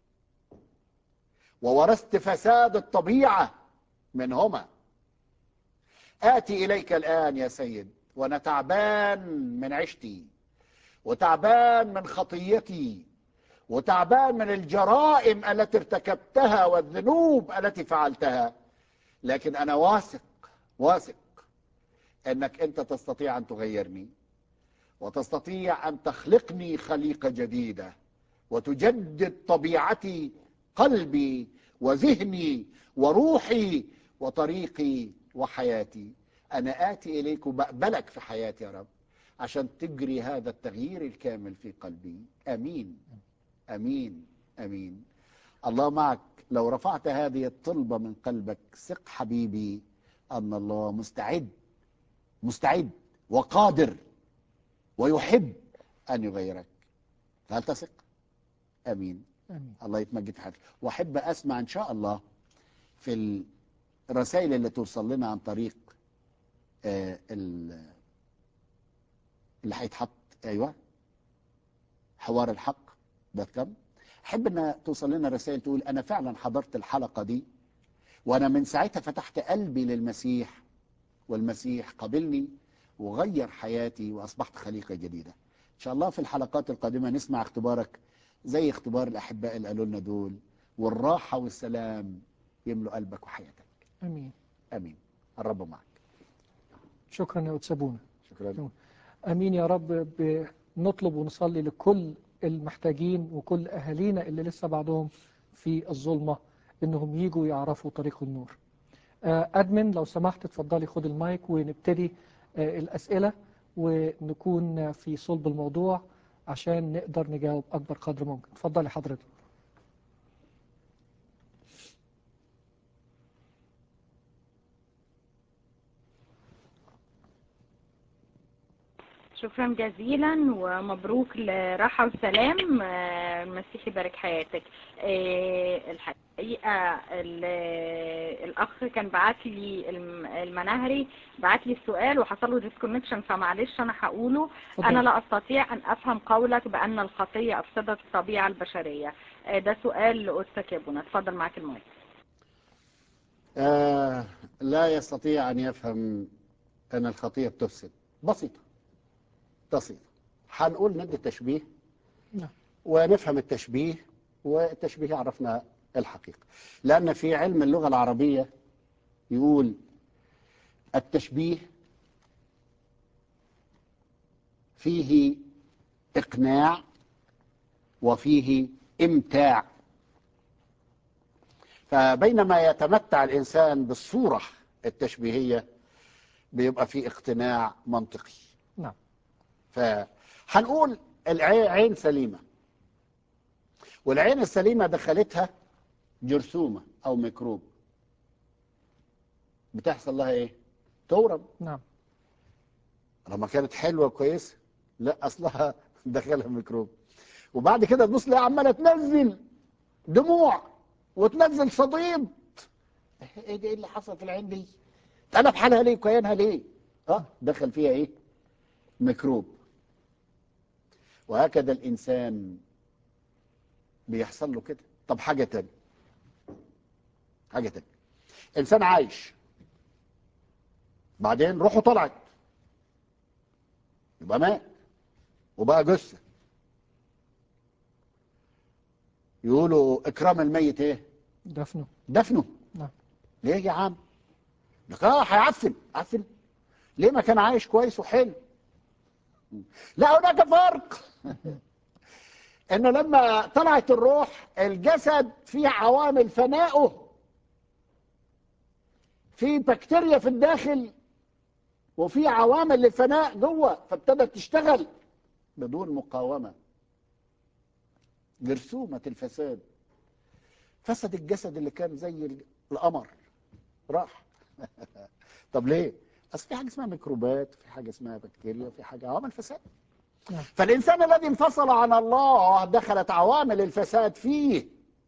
B: وورثت فساد الطبيعه منهما، آتي إليك الآن يا سيد وأنا تعبان من عيشتي وتعبان من خطيتي وتعبان من الجرائم التي ارتكبتها والذنوب التي فعلتها، لكن أنا واثق أنك أنت تستطيع أن تغيرني وتستطيع أن تخلقني خليقة جديدة وتجدد طبيعتي، قلبي وذهني وروحي وطريقي وحياتي. أنا آتي إليك وبقبلك في حياتي يا رب عشان تجري هذا التغيير الكامل في قلبي. أمين أمين أمين. الله معك. لو رفعت هذه الطلبة من قلبك ثق حبيبي أن الله مستعد وقادر ويحب أن يغيرك. فهل تثق؟ أمين.
A: أمين.
B: الله يتمجد في حياتك. وأحب أسمع إن شاء الله في الرسائل اللي توصل لنا عن طريق اللي هيتحط. ايوه، حوار الحق .com. احب ان توصل لنا رسائل تقول انا فعلا حضرت الحلقه دي، وانا من ساعتها فتحت قلبي للمسيح، والمسيح قبلني وغير حياتي واصبحت خليقه جديده. ان شاء الله في الحلقات القادمه نسمع اختبارك زي اختبار الاحباء اللي قالوا لنا دول، والراحه والسلام يملوا قلبك وحياتك.
A: امين.
B: امين. الرب معك.
A: شكرا يا أتسابونا.
B: شكرا.
A: امين يا رب. بنطلب ونصلي لكل المحتاجين وكل اهالينا اللي لسه بعدهم في الظلمه انهم يجوا يعرفوا طريق النور. ادمن لو سمحت اتفضلي خد المايك ونبتدي الاسئله، ونكون في صلب الموضوع عشان نقدر نجاوب اكبر قدر ممكن. اتفضلي حضرتك.
C: شكرا جزيلا ومبروك لراحة وسلام. المسيح يبارك حياتك. الحقيقة الأخ كان بعت لي المناهري بعت لي السؤال وحصل له ديسكونكشن، فمعلش أنا هقوله. أنا لا أستطيع أن أفهم قولك بأن الخطية أفسدت الطبيعة البشرية. ده سؤال لأستاذ يابونا. اتفضل معاك المايك.
B: لا يستطيع أن يفهم أن الخطية بتفسد. بسيطة. هنقول ندي التشبيه ونفهم التشبيه، والتشبيه يعرفنا الحقيقة. لأن في علم اللغة العربية يقول التشبيه فيه إقناع وفيه إمتاع. فبينما يتمتع الإنسان بالصورة التشبيهية بيبقى فيه اقتناع منطقي.
A: نعم.
B: فهنقول العين سليمة، والعين السليمة دخلتها جرثومة أو ميكروب، بتحصل لها إيه؟ تورم.
A: نعم.
B: لما كانت حلوة كويسة، لا أصلها دخلها ميكروب. وبعد كده تبص لها عمالة تنزل دموع وتنزل صديد. ايه ده؟ ايه اللي حصل في العين دي؟ اتقلب حالها ليه؟ كيانها ليه؟ دخل فيها ايه؟ ميكروب. وهكذا الإنسان بيحصل له كده. طب حاجة تانية، إنسان عايش بعدين روحه طلعت، يبقى مات وبقى جثة. يقولوا إكرام الميت إيه؟ دفنه.
A: نعم.
B: ليه يا عم؟ لك هيعفن. عفن ليه؟ ما كان عايش كويس وحلو. لا، هناك فرق. إنه لما طلعت الروح الجسد فيه عوامل فنائه، في بكتيريا في الداخل وفي عوامل للفناء جوه، فابتدت تشتغل بدون مقاومة. جرثومة الفساد. فسد الجسد اللي كان زي القمر، راح. طب ليه؟ اصل في حاجه اسمها ميكروبات، في حاجه اسمها بكتيريا، في حاجه عوامل فساد. فالانسان الذي انفصل عن الله دخلت عوامل الفساد فيه،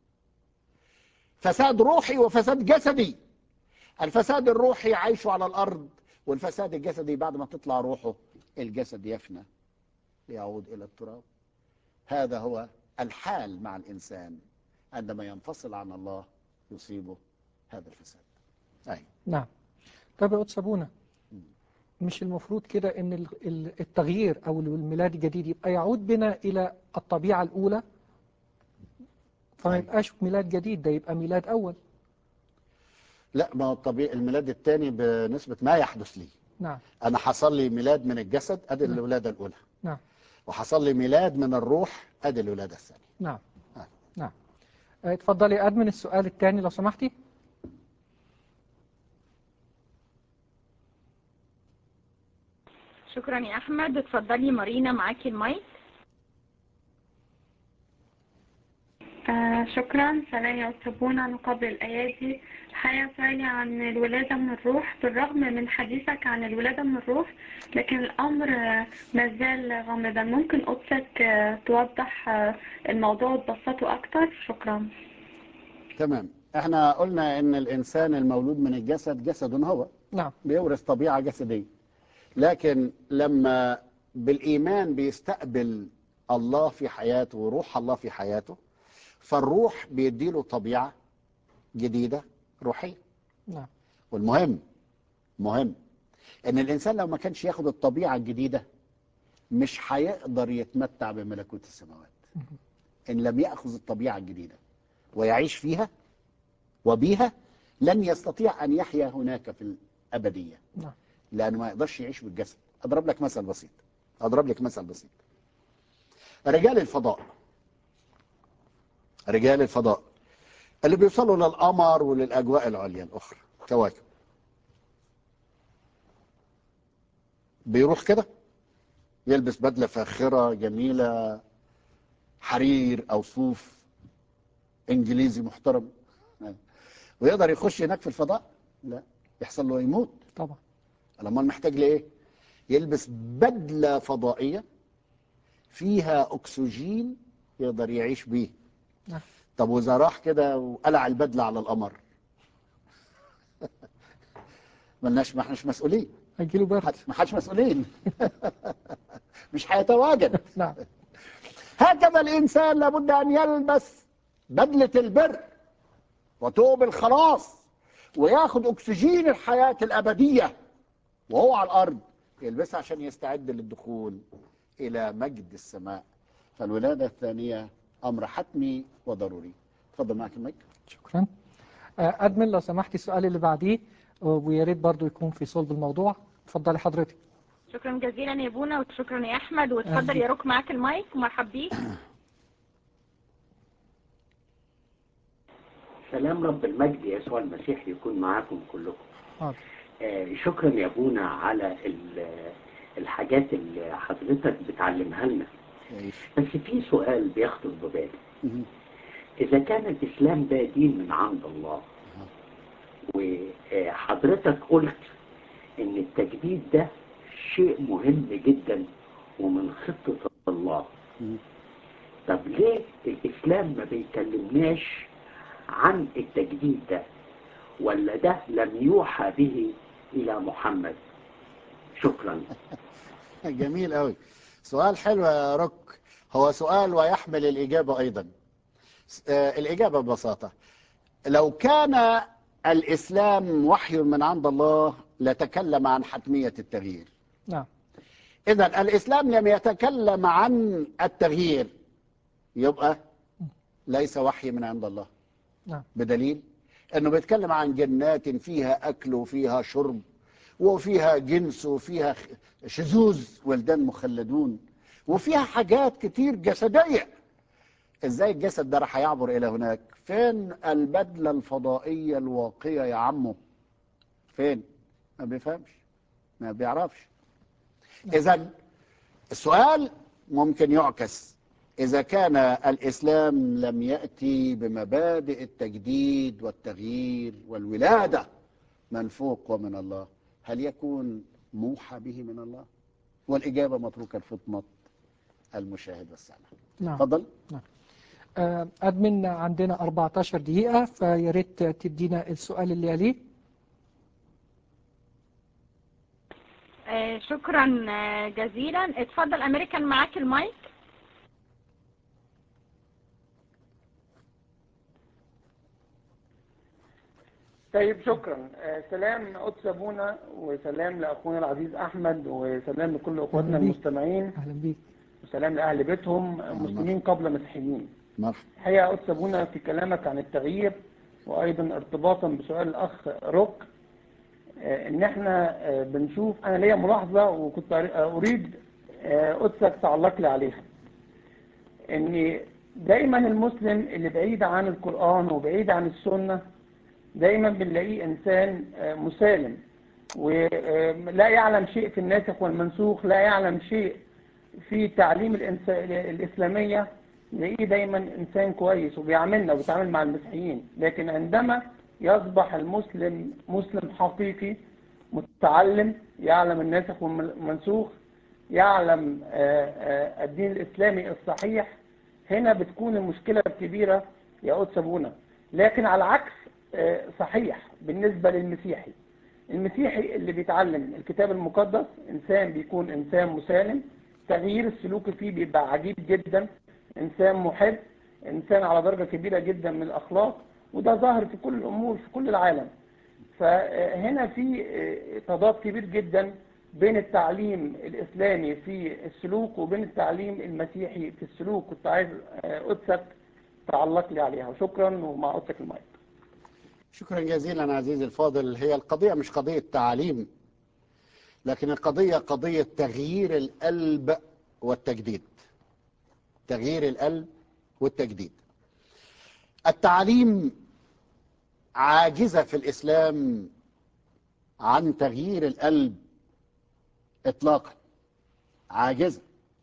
B: فساد روحي وفساد جسدي. الفساد الروحي عايشه على الارض، والفساد الجسدي بعد ما تطلع روحه الجسد يفنى ليعود الى التراب. هذا هو الحال مع الانسان عندما ينفصل عن الله، يصيبه هذا الفساد.
A: نعم. طب يا قدس أبونا، مش المفروض كده ان التغيير او الميلاد الجديد يبقى يعود بنا الى الطبيعة الاولى، فما يبقاش ميلاد جديد، ده يبقى ميلاد اول؟
B: لا، ما هو الطبيعي الميلاد الثاني بنسبة ما يحدث لي.
A: نعم.
B: انا حصل لي ميلاد من الجسد، ادي الولادة الاولى.
A: نعم.
B: وحصل لي ميلاد من الروح، ادي الولادة الثانية.
A: نعم. نعم. اتفضلي ادمن السؤال الثاني لو سمحتي.
C: شكرا يا أحمد. اتفضلي مارينا معاكي المايك.
E: شكرا. سلام يا أستاذ من قبل الأيادي. الحقيقة سؤالي عن الولادة من الروح. بالرغم من حديثك عن الولادة من الروح، لكن الأمر ما زال غامضا. ممكن قدسك توضح الموضوع وتبسطه أكتر؟ شكرا.
B: تمام. احنا قلنا ان الانسان المولود من الجسد جسد هو.
A: نعم.
B: بيورث طبيعة جسدية. لكن لما بالإيمان بيستقبل الله في حياته وروح الله في حياته، فالروح بيديله طبيعة جديدة روحية.
A: نعم.
B: والمهم مهم ان الانسان لو ما كانش ياخد الطبيعة الجديدة مش هيقدر يتمتع بملكوت السماوات. ان لم يأخذ الطبيعة الجديدة ويعيش فيها وبيها لن يستطيع ان يحيا هناك في الابدية،
A: نعم.
B: لانه ما يقدرش يعيش بالجسد. اضرب لك مثل بسيط. رجال الفضاء اللي بيوصلوا للقمر وللأجواء العليا الأخرى كواكب، بيروح كده يلبس بدلة فاخرة جميلة حرير أو صوف إنجليزي محترم ويقدر يخش هناك في الفضاء؟ لا، يحصل له يموت
A: طبعا.
B: لما محتاج لإيه؟ يلبس بدلة فضائية فيها أكسجين يقدر يعيش بيه.
A: نعم.
B: طب وإذا راح كده وقلع البدلة على القمر ما احناش مسؤولين،
A: هيجيله برد.
B: ما حدش مسؤولين مش هيتواجد.
A: نعم.
B: هكذا الإنسان لابد أن يلبس بدلة البر وثوب الخلاص وياخد أكسجين الحياة الأبدية وهو على الأرض، يلبسها عشان يستعد للدخول إلى مجد السماء. فالولادة الثانية أمر حتمي وضروري. تفضل معك المايك.
A: شكرا. أدمن لو سمحتي السؤال اللي بعديه، ويا ريت برضه يكون في صلب الموضوع. اتفضلي حضرتك.
C: شكرا جزيلا يا بونا، وشكرا يا احمد، واتفضل يا روك معاك المايك ومرحب بيك.
F: سلام رب المجد يسوع المسيح يكون معاكم كلكم.
A: حاضر.
F: شكرا يا ابونا على الحاجات اللي حضرتك بتعلمها لنا. بس في سؤال بيخطر ببالي، اذا كان الاسلام ده دين من عند الله وحضرتك قلت ان التجديد ده شيء مهم جدا ومن خطة الله، طب ليه الاسلام ما بيكلمناش عن التجديد ده؟ ولا ده لم يوحى به إلى محمد؟ شكرا.
B: جميل قوي، سؤال حلو يا روك. هو سؤال ويحمل الإجابة أيضا. الإجابة ببساطة، لو كان الإسلام وحي من عند الله لتكلم عن حتمية التغيير.
A: نعم.
B: إذن الإسلام لم يتكلم عن التغيير، يبقى ليس وحي من عند الله.
A: نعم.
B: بدليل أنه بيتكلم عن جنات فيها أكل وفيها شرب وفيها جنس وفيها شذوذ ولدان مخلدون وفيها حاجات كتير جسدية. ازاي الجسد ده راح يعبر الى هناك؟ فين البدلة الفضائية الواقية يا عمو؟ فين؟ ما بيفهمش، ما بيعرفش. اذا السؤال ممكن يعكس، اذا كان الاسلام لم يأتي بمبادئ التجديد والتغيير والولادة من فوق ومن الله، هل يكون موحى به من الله؟ والإجابة متروكة لفطنة المشاهد والسامع.
A: نعم.
B: تفضل.
A: نعم. أدمن عندنا 14 دقيقة، فيا ريت تدينا السؤال اللي يليه.
C: شكرا جزيلا. اتفضل أمريكان معاك المايك.
G: طيب شكرا. سلام قدس ابونا، وسلام لاخونا العزيز احمد، وسلام لكل اخواتنا المستمعين.
A: اهلا بيك.
G: وسلام لاهل بيتهم مسلمين قبل مسيحيين. الحقيقه قدس ابونا في كلامك عن التغيير، وايضا ارتباطا بسؤال الاخ روك، ان احنا بنشوف، انا ليا ملاحظه وكنت اريد قدسك تعلق لي عليها، ان دايما المسلم اللي بعيد عن القرآن وبعيد عن السنة دايما بنلاقيه انسان مسالم، ولا يعلم شيء في الناسخ والمنسوخ، لا يعلم شيء في تعليم الإسلامية. نلاقيه دايما انسان كويس وبيعاملنا وبيتعامل مع المسيحيين. لكن عندما يصبح المسلم مسلم حقيقي متعلم، يعلم الناسخ والمنسوخ، يعلم الدين الإسلامي الصحيح، هنا بتكون المشكلة الكبيرة يا قدس ابونا. لكن على العكس صحيح بالنسبة للمسيحي. المسيحي اللي بيتعلم الكتاب المقدس إنسان بيكون إنسان مسالم، تغيير السلوك فيه بيبقى عجيب جدا، إنسان محب، إنسان على درجة كبيرة جدا من الأخلاق، وده ظاهر في كل الأمور في كل العالم. فهنا في تضاد كبير جدا بين التعليم الإسلامي في السلوك وبين التعليم المسيحي في السلوك. كنت عايز قدسك تعلق لي عليها، وشكرا، ومع قدسك المايك.
B: شكرا جزيلا عزيزي الفاضل. هي القضية مش قضية تعليم، لكن القضية قضية تغيير القلب والتجديد. تغيير القلب والتجديد. التعليم عاجزة في الإسلام عن تغيير القلب إطلاقا، عاجزة.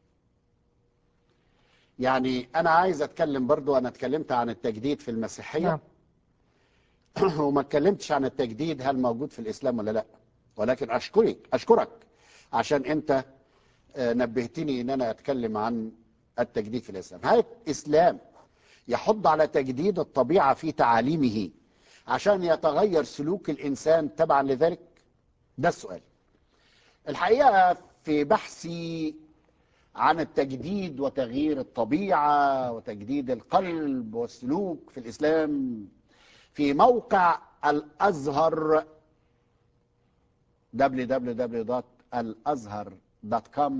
B: يعني أنا عايز أتكلم برضو، أنا اتكلمت عن التجديد في المسيحية وما اتكلمتش عن التجديد هل موجود في الإسلام ولا لا، ولكن أشكرك عشان أنت نبهتني أن أنا أتكلم عن التجديد في الإسلام. هل الإسلام يحض على تجديد الطبيعة في تعاليمه عشان يتغير سلوك الإنسان تبعا لذلك؟ ده السؤال. الحقيقة في بحثي عن التجديد وتغيير الطبيعة وتجديد القلب والسلوك في الإسلام في موقع الأزهر www.alazhar.com،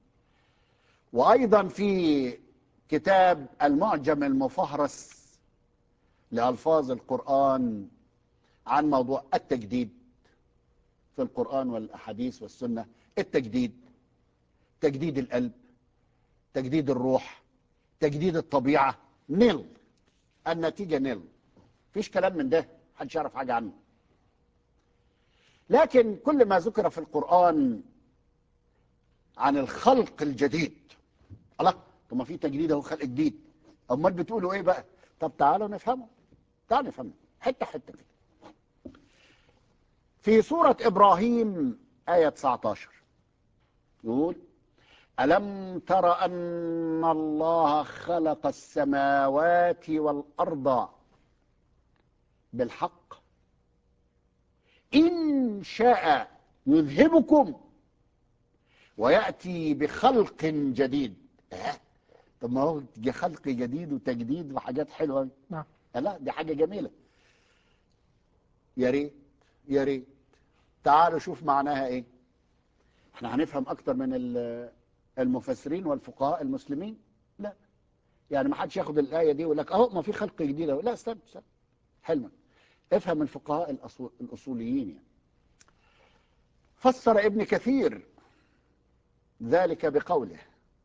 B: وأيضا في كتاب المعجم المفهرس لألفاظ القرآن عن موضوع التجديد في القرآن والأحاديث والسنة. التجديد، تجديد القلب، تجديد الروح، تجديد الطبيعة، نيل. النتيجة نيل، فيش كلام من ده، محدش يعرف حاجة عنه. لكن كل ما ذكر في القرآن عن الخلق الجديد، الله، طب ما في تجديد اهو، خلق جديد، امال بتقولوا ايه بقى؟ طب تعالوا نفهمه، تعالوا نفهمه حته حته كده. في سورة إبراهيم آية 19 يقول: ألم تر أن الله خلق السماوات والأرض بالحق إن شاء يذهبكم ويأتي بخلق جديد. طب ما هو خلق جديد وتجديد وحاجات حلوة.
A: نعم.
B: لا، دي حاجة جميلة. يا ريت يا ريت. تعالوا شوف معناها ايه. احنا هنفهم اكتر من المفسرين والفقهاء المسلمين؟ لا، يعني ما حدش ياخد الآية دي ويقول لك اهو ما في خلق جديد اهو. لا، استنى حلما، افهم الفقهاء الأصوليين. يعني فسر ابن كثير ذلك بقوله: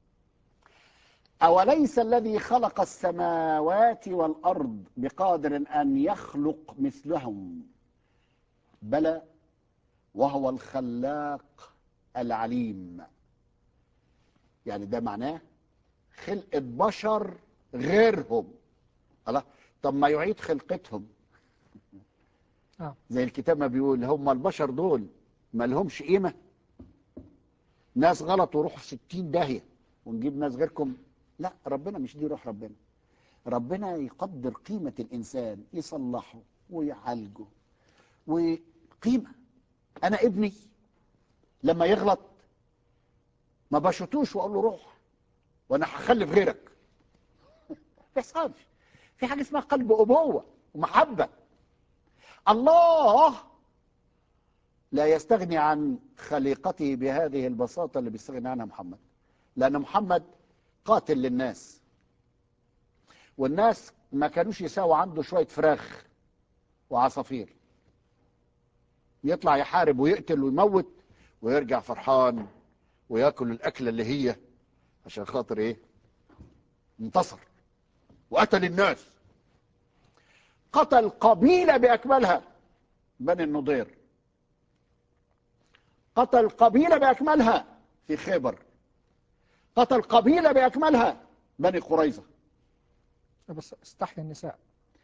B: أوليس الذي خلق السماوات والأرض بقادر أن يخلق مثلهم؟ بلى وهو الخلاق العليم. يعني ده معناه خلقة بشر غيرهم. الله، طب ما يعيد خلقتهم زي الكتاب ما بيقول. هم البشر دول ما لهمش قيمة؟ ناس غلط وروحوا في 60 داهية ونجيب ناس غيركم؟ لا، ربنا مش دي روح ربنا. ربنا يقدر قيمة الإنسان، يصلحه ويعالجه وقيمة. أنا ابني لما يغلط ما بشطوش وأقول له روح وأنا هخلف غيرك. ما يحصلش. في حاجة اسمها قلب أبوة ومحبة. الله لا يستغني عن خليقته بهذه البساطة اللي بيستغني عنها محمد، لأن محمد قاتل للناس، والناس ما كانوش يساووا عنده شوية فراخ وعصافير. يطلع يحارب ويقتل ويموت ويرجع فرحان وياكل الأكلة اللي هي عشان خاطر ايه؟ انتصر وقتل الناس. قتل قبيلة بأكملها، بني النضير. قتل قبيلة بأكملها في خيبر. قتل قبيلة بأكملها بني قريظة.
A: بس استحيا النساء.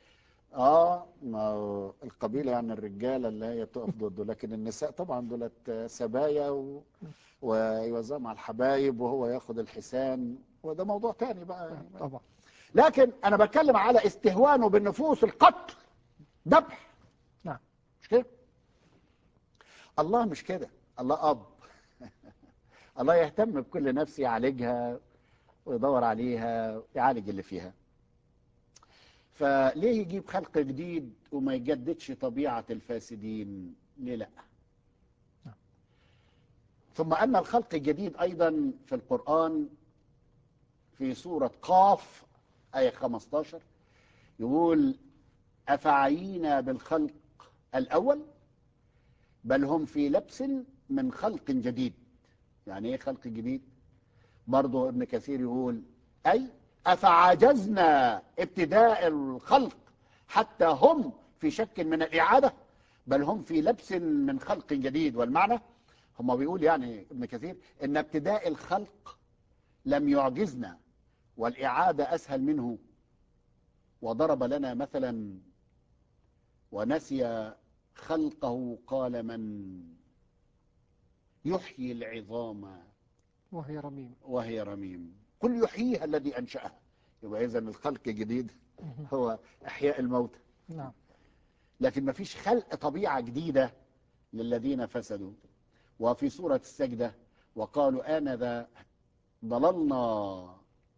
B: ما القبيلة يعني الرجالة اللي هي تقف ضده، لكن النساء طبعا دولت سبايا ويوزعوا مع الحبايب وهو ياخد الحسان، وده موضوع تاني بقى يعني.
A: طبعا.
B: لكن انا بتكلم على استهوانه بالنفوس، القتل، ذبح.
A: نعم.
B: مش كده؟ الله مش كده. الله اب الله يهتم بكل نفس، يعالجها ويدور عليها، يعالج اللي فيها. فليه يجيب خلق جديد وما يجددش طبيعة الفاسدين؟ ليه لا؟ ثم أن الخلق الجديد أيضا في القرآن في سورة قاف آية 15 يقول: أفعينا بالخلق الأول بل هم في لبس من خلق جديد. يعني ايه خلق جديد؟ برضه ابن كثير يقول: أي أفعجزنا ابتداء الخلق حتى هم في شك من الإعادة بل هم في لبس من خلق جديد. والمعنى هم بيقول يعني ابن كثير إن ابتداء الخلق لم يعجزنا والإعادة أسهل منه. وضرب لنا مثلا: ونسي خلقه قال من يحيي العظام وهي رميم قل يحييها الذي أنشأها. يبقى إذن الخلق الجديد هو إحياء الموتى.
A: نعم.
B: لكن ما فيش خلق طبيعة جديدة للذين فسدوا. وفي سورة السجدة: وقالوا آنذا ضللنا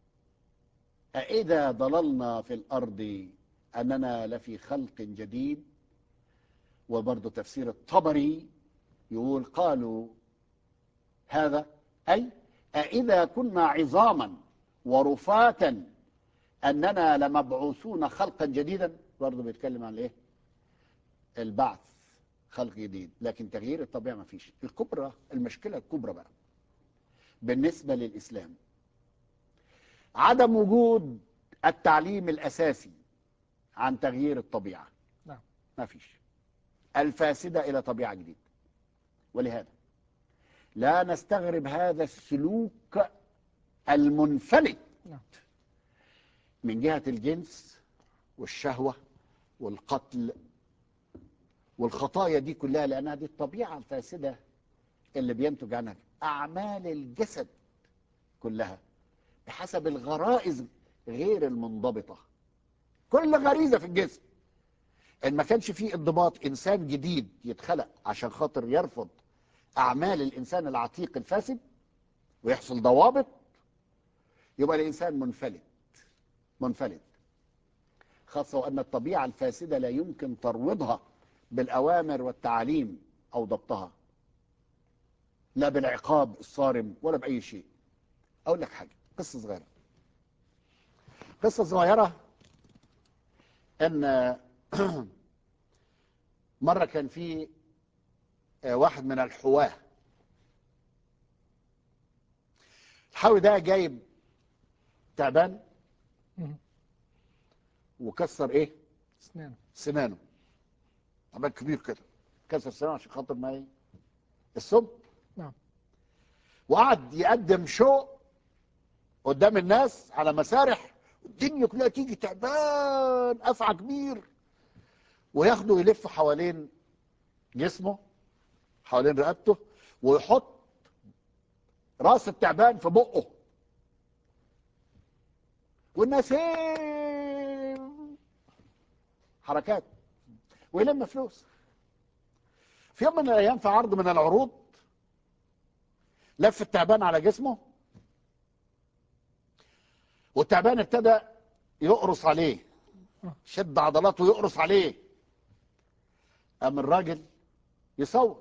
B: أإذا ضللنا في الأرض أننا لفي خلق جديد. وبرضه تفسير الطبري يقول: قالوا هذا أي أإذا كنا عظاما ورفاتا أننا لمبعوثون خلقا جديدا. برضه بيتكلم عن الايه؟ البعث، خلق جديد. لكن تغيير الطبيعة ما فيش. الكبرى، المشكلة الكبرى بقى بالنسبة للإسلام عدم وجود التعليم الأساسي عن تغيير الطبيعة.
A: نعم.
B: ما فيش. الفاسدة إلى طبيعة جديدة. ولهذا لا نستغرب هذا السلوك المنفلت من جهة الجنس والشهوة والقتل والخطايا دي كلها، لأنها دي الطبيعة الفاسدة اللي بينتج عنها أعمال الجسد كلها بحسب الغرائز غير المنضبطة. كل غريزة في الجسم إن ما كانش فيه انضباط، إنسان جديد يتخلق عشان خاطر يرفض أعمال الإنسان العتيق الفاسد ويحصل ضوابط، يبقى الإنسان منفلت. خاصة وأن الطبيعة الفاسدة لا يمكن ترويضها بالأوامر والتعاليم أو ضبطها، لا بالعقاب الصارم ولا بأي شيء. أقول لك حاجة، قصة صغيرة أن مرة كان في واحد من الحواة. الحاوي ده جايب تعبان وكسر ايه؟ سنانه. تعبان كبير كده، كسر سنانه عشان خاطر ما ايه؟ السم.
A: نعم.
B: وقعد يقدم شو قدام الناس على مسارح، الدنيا كلها تيجي تعبان افعى كبير، وياخده يلف حوالين جسمه، حوالين رقبته، ويحط راس التعبان في بقه، والناس حركات، ويلم فلوس. في يوم من الايام في عرض من العروض لف التعبان على جسمه، والتعبان ابتدى يقرص عليه، شد عضلاته ويقرص عليه. قام الراجل يصوت: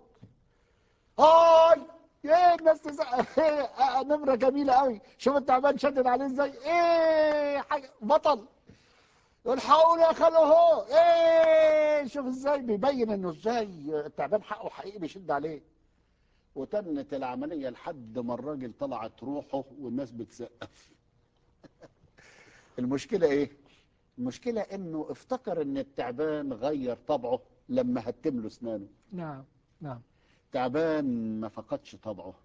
B: ايه الناس نمره جميله قوي، شوف التعبان شدد عليه ازاي، ايه حاجه بطل، الحقوا يا خالو اهو، ايه شوف ازاي بيبين انه ازاي التعبان حقه حقيقي بيشد عليه. وتمت العمليه لحد ما الراجل طلعت روحه والناس بتسقف. المشكله ايه؟ المشكله انه افتكر ان التعبان غير طبعه لما هتم له اسنانه.
A: نعم. نعم.
B: تعبان ما فقدش طبعه.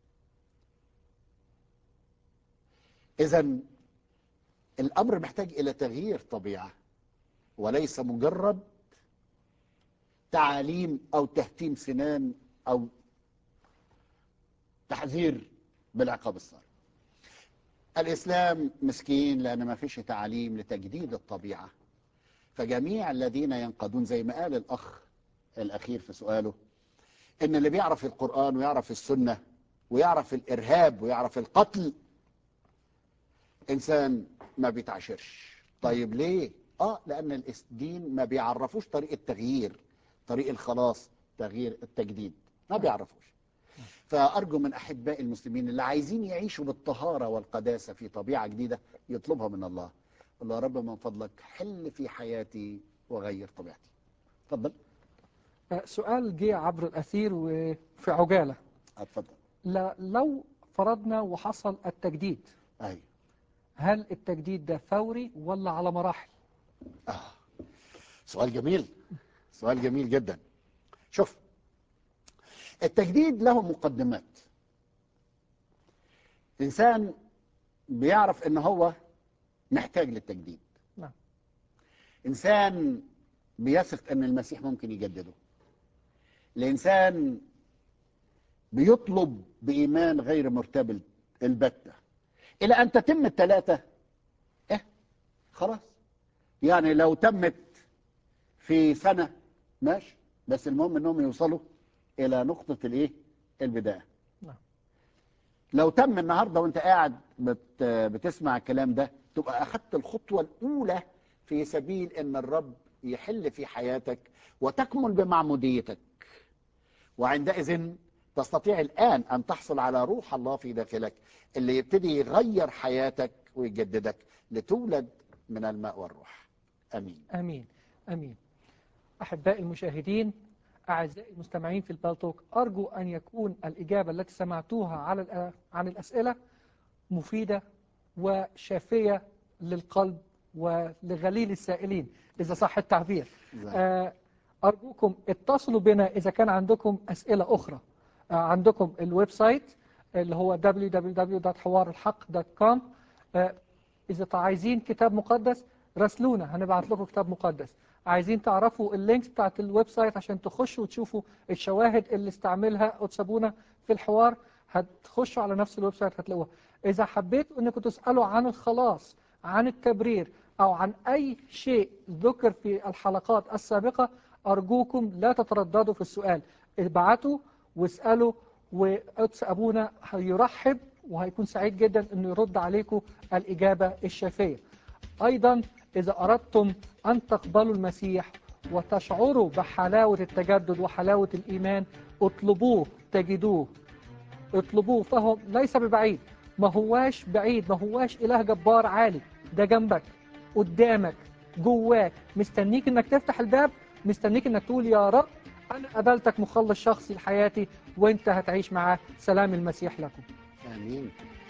B: إذن الأمر محتاج إلى تغيير طبيعة، وليس مجرد تعاليم أو تهتيم سنان أو تحذير بالعقاب الصارم. الإسلام مسكين لأن ما فيش تعاليم لتجديد الطبيعة. فجميع الذين ينقضون، زي ما قال الأخ الأخير في سؤاله، إن اللي بيعرف القرآن ويعرف السنة ويعرف الإرهاب ويعرف القتل، إنسان ما بيتعاشرش. طيب ليه؟ لأن الدين ما بيعرفوش طريق التغيير، طريق الخلاص، تغيير التجديد، ما بيعرفوش. فأرجو من أحباء المسلمين اللي عايزين يعيشوا بالطهارة والقداسة في طبيعة جديدة يطلبها من الله. الله رب من فضلك حل في حياتي وغير طبيعتي. اتفضل.
A: سؤال جه عبر الأثير وفي عجالة.
B: اتفضل.
A: لو فرضنا وحصل التجديد،
B: أيوة.
A: هل التجديد ده فوري ولا على مراحل؟
B: سؤال جميل، سؤال جميل جدا. شوف، التجديد له مقدمات. إنسان بيعرف إن هو محتاج للتجديد.
A: نعم.
B: إنسان بيثق إن المسيح ممكن يجدده. الإنسان بيطلب بإيمان غير مرتبط البتة إلى أن تتم الثلاثة. خلاص، يعني لو تمت في سنة ماشي، بس المهم إنهم يوصلوا إلى نقطة البداية.
A: نعم.
B: لو تم النهاردة وانت قاعد بتسمع الكلام ده، تبقى أخذت الخطوة الأولى في سبيل أن الرب يحل في حياتك وتكمل بمعموديتك. وعندئذ تستطيع الآن أن تحصل على روح الله في داخلك اللي يبتدي يغير حياتك ويجددك لتولد من الماء والروح. أمين.
A: أمين. أمين. أحبائي المشاهدين، أعزائي المستمعين في البالتوك، أرجو أن يكون الإجابة التي سمعتوها عن الأسئلة مفيدة وشافية للقلب ولغليل السائلين، إذا صح التعبير. أرجوكم اتصلوا بنا إذا كان عندكم أسئلة أخرى. عندكم الويب سايت اللي هو www.حوارالحق.com. إذا عايزين كتاب مقدس راسلونا، هنبعت لكم كتاب مقدس. عايزين تعرفوا اللينكس بتاعت الويب سايت عشان تخشوا وتشوفوا الشواهد اللي استعملها قدس أبونا في الحوار، هتخشوا على نفس الويب سايت هتلاقوها. إذا حبيتوا أنكم تسألوا عن الخلاص، عن التبرير، أو عن أي شيء ذكر في الحلقات السابقة، أرجوكم لا تترددوا في السؤال. ابعتوا واسألوا، وقدس أبونا هيرحب وهيكون سعيد جدا أنه يرد عليكم الإجابة الشافية. أيضا إذا أردتم أن تقبلوا المسيح وتشعروا بحلاوة التجدد وحلاوة الإيمان، اطلبوه تجدوه. اطلبوه، فهو ليس ببعيد، ما هواش بعيد، ما هواش إله جبار عالي، ده جنبك قدامك جواك، مستنيك انك تفتح الباب، مستنيك انك تقول يا رب أنا قبلتك مخلص شخصي لحياتي، وانت هتعيش معاه. سلام المسيح لكم.
B: آمين.